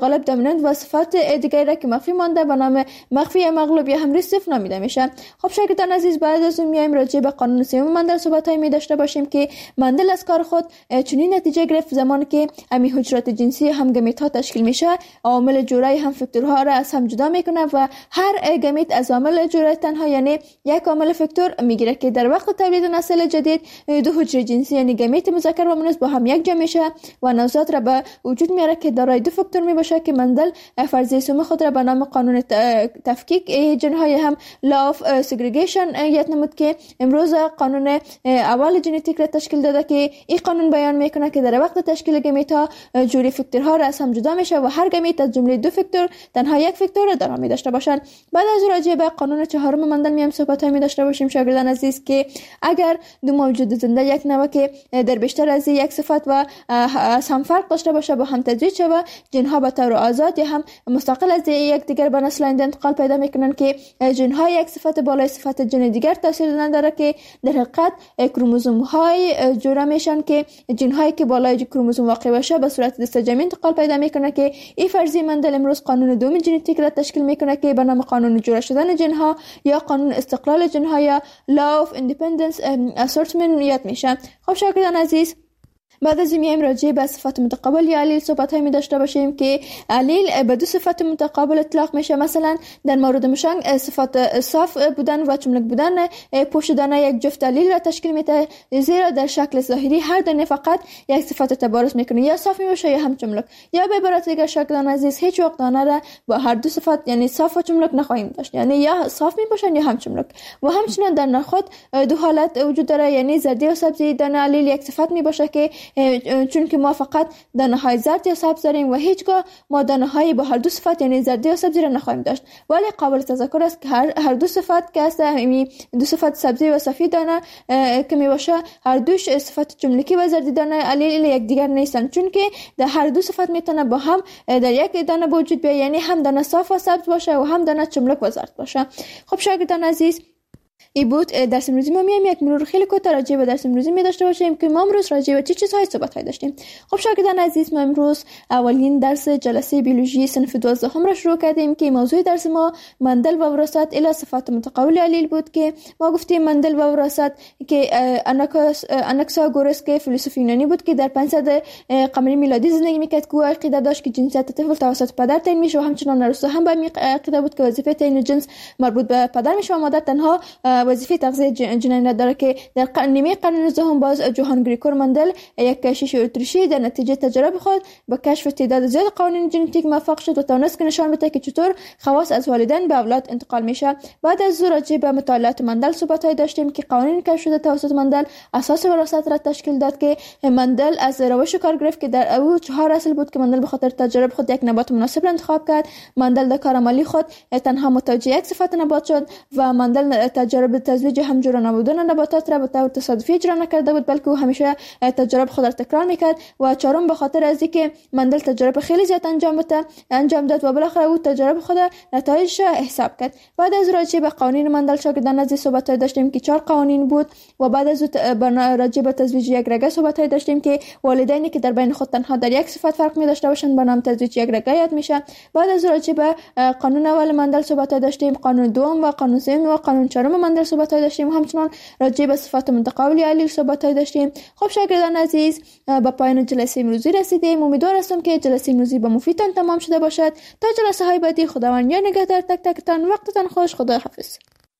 کامپوننت و صفات دیگری را که مخفی مانده به نام مخفی یا مغلوب یا هم ریسیف نامیده میشه. خب شاگردان عزیز، بعد از اون میایم راجع به قانون سوم مندل صحبت‌های می داشته باشیم که مندل از کار خود چنین نتیجه گرفت زمانی که امی حجرات جنسی هم گمیت ها تشکیل میشه، عوامل جورایی هم فاکتورها را از هم جدا میکنه و هر گمیت از عامل جورایی تنها یعنی یک عامل فاکتور میگیره که در وقت تولید نسل جدید دو حجره جنسی یعنی گمیت مذکر و مؤنث با هم یک جا میشه و نوزاد را به وجود میاره که دارای دو فاکتور میباشه که مندل فرضیه سوم خود را به نام قانون تفکیک ژن‌های هم law of segregation یاد نمود که امروز قانون اول ژنتیک را تشکیل داده که این قانون بیان میکنه که در وقت تشکیل گمیت ها جوری فاکتورها را از هم جدا میشه و هر گمیت از جمله دو فاکتور تنها یک فاکتور را دارا می داشته باشند. بعد از راجع به قانون چهارم مندل میام صحبت می داشته باشیم شاگردان عزیز که اگر دو موجود زنده یک نوع که در بیشتر از یک صفت و از هم فرق داشته باشه با هم تجزیه شود، ژن‌ها به طور آزاد یا هم مستقل از یکدیگر به نسل آینده انتقال پیدا میکنن که ژن‌ها یک صفت بالای صفت ژن دیگر تاثیر داره که در حقیقت کروموزوم های جوړه میشن که ژن‌هایی که بالای کروموزوم واقع باشه به صورت دستجمعی انتقال پیدا میکنه که این فرضیه مندل امروز قانون دوم ژنتیک را تشکیل میکنه که به نام قانون جوړه شدن ژن‌ها یا قانون استقلال ژن‌ها یا law of independence assertion یاد میشه. خب شاگردان عزیز، بعد از میایم راجع به صفات متقابل یا علیل صحبت می داشته باشیم که علیل به دو صفت متقابل اطلاق میشه. مثلا در مورد مشنگ صفات صاف بودن و چملک بودن پوشیدن یک جفت علیل را تشکیل میده، زیرا در شکل ظاهری هر دانه فقط یک صفت تبارز میکنه، یا صاف میشه یا هم چملک. یا به عبارت دیگر شاگردان عزیز، هیچ وقت دانه را با هر دو صفت یعنی صاف و چملک نخواهیم داشت، یعنی یا صاف میباشن یا هم چملک. و همچنین در نخود دو حالت وجود داره، یعنی زردی و سبزی. دانه علیل یک صفت میباشه که چون که ما فقط دانه های زرد یا سبز داریم و هیچگاه ما دانه های با هر دو صفت یعنی زردی و سبزی را نخواهیم داشت. ولی قابل تذکر است که هر دو صفت که است، دو صفت سبزی و سفید دانه که می باشه، هر دوش صفت چملکی و زردی دانه علیل یک دیگر نیستند، چون که در هر دو صفت میتونه با هم در یک دانه وجود بیاید، یعنی هم دانه صاف و سبز باشه و هم دانه چملک و زرد باشه. خب شاگردان عزیز، ای بود درس امروزی ما میایم یک مرور خیلی کوتاه راجع به درس امروزی می داشته باشیم که ما امروز راجع به چه چیزهای صحبت داشتیم. خب شاگردان عزیز، ما امروز اولین درس جلسه بیولوژی صنف 12 را شروع کردیم که موضوع درس ما مندل و وراثت الی صفات متقابل علیل بود که ما گفتیم مندل و وراثت که اناکساگورس که فیلسوف یونانی بود که در 500 قمری میلادی زندگی میکرد که عقیده داشت که جنسیت طفل توسط پدر تعیین میشه و همچنان ارسطو هم به عقیده بود که وظیفه تعیین جنس مربوط به پدر میشه و مادر تنها وظیفه تغذیه جنین داره که در نیمه قرن 19 باز جوهان گریگور مندل یک کشیش اتریشی در نتیجه تجربه خود با کشف تعداد زیاد قوانین ژنتیک موفق شد و توانست که نشان بده که چطور خواص از والدین به اولاد انتقال میشه. بعد از راجع به مطالعات مندل صحبت‌های داشتیم که قوانین کشف شده توسط مندل اساس وراثت را تشکیل داد که مندل از روش کار گرفت که در او 4 اصل بود که مندل به خاطر تجربه خود یک نبات مناسب را انتخاب کرد. مندل در کار عملی خود تنها متوجه یک صفت نبات شد و مندل تجربه تزویج همجور نبودن نباتات را به طور تصادفی اجرا نکرده بود، بلکه او همیشه تجربه خود را تکرار میکرد. و چهارم به خاطر از اینکه مندل تجربه خیلی زیاد انجام داد و بالاخره او تجربه خود نتایجش حساب کرد. بعد از راجع به قوانین مندل شاگردان عزیز صحبت داشتیم که 4 قوانین بود و بعد از راجع به تزویج یک رگه صحبت داشتیم که والدینی که در بین خود تنها در یک صفت فرق می داشته باشند به نام تزویج یک رگه یاد میشه. بعد از راجع به قانون اول مندل صحبت داشتیم، قانون دوم و قانون سوم و قانون چهارم مندل صحبت داشتیم، همچنان راجع به صفات متقابل علیل صحبت داشتیم. خب شاگردان عزیز، به پایان جلسه امروزی رسیدیم. امیدوار هستم که جلسه امروزی به مفیدتان تمام شده باشد. تا جلسه های بعدی خداوند یا نگهدار تک تکتان. وقتتان خوش. خدا حافظ.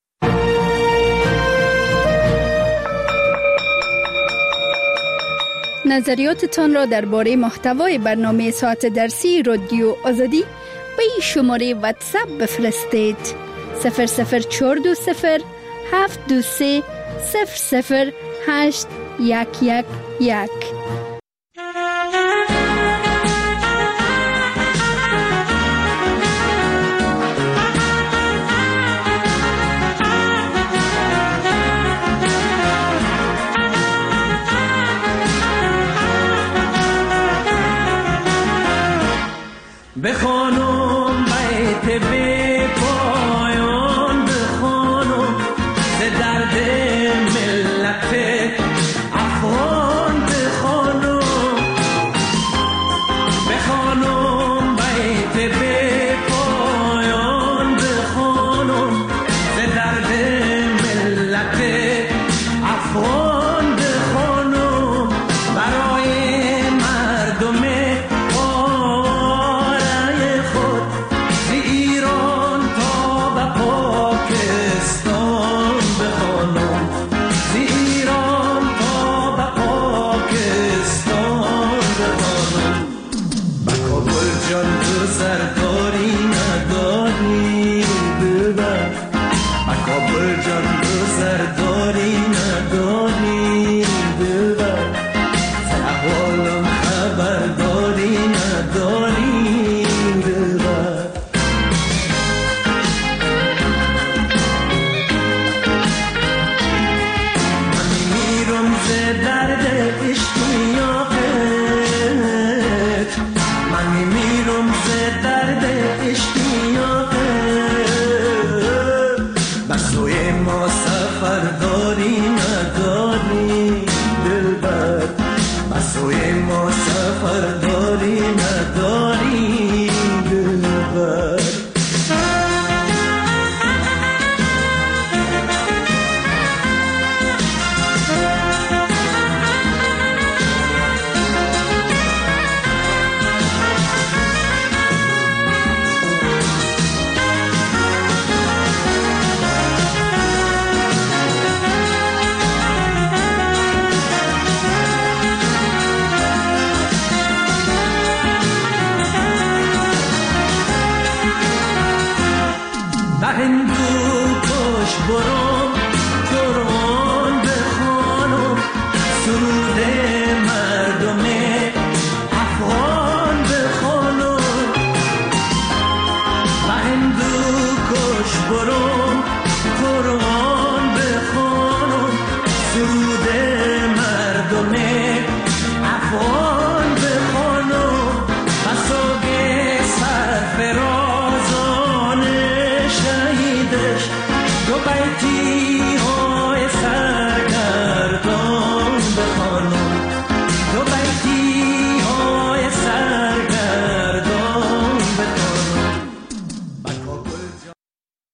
نظریاتتان را درباره محتوای برنامه ساعت درسی رادیو آزادی به این شماره واتساپ بفرستید: 00420 723 00811. بخوانم بیت بی پایان، بخوانم ز درد ملت افغان، بخوانم به هندو کش برو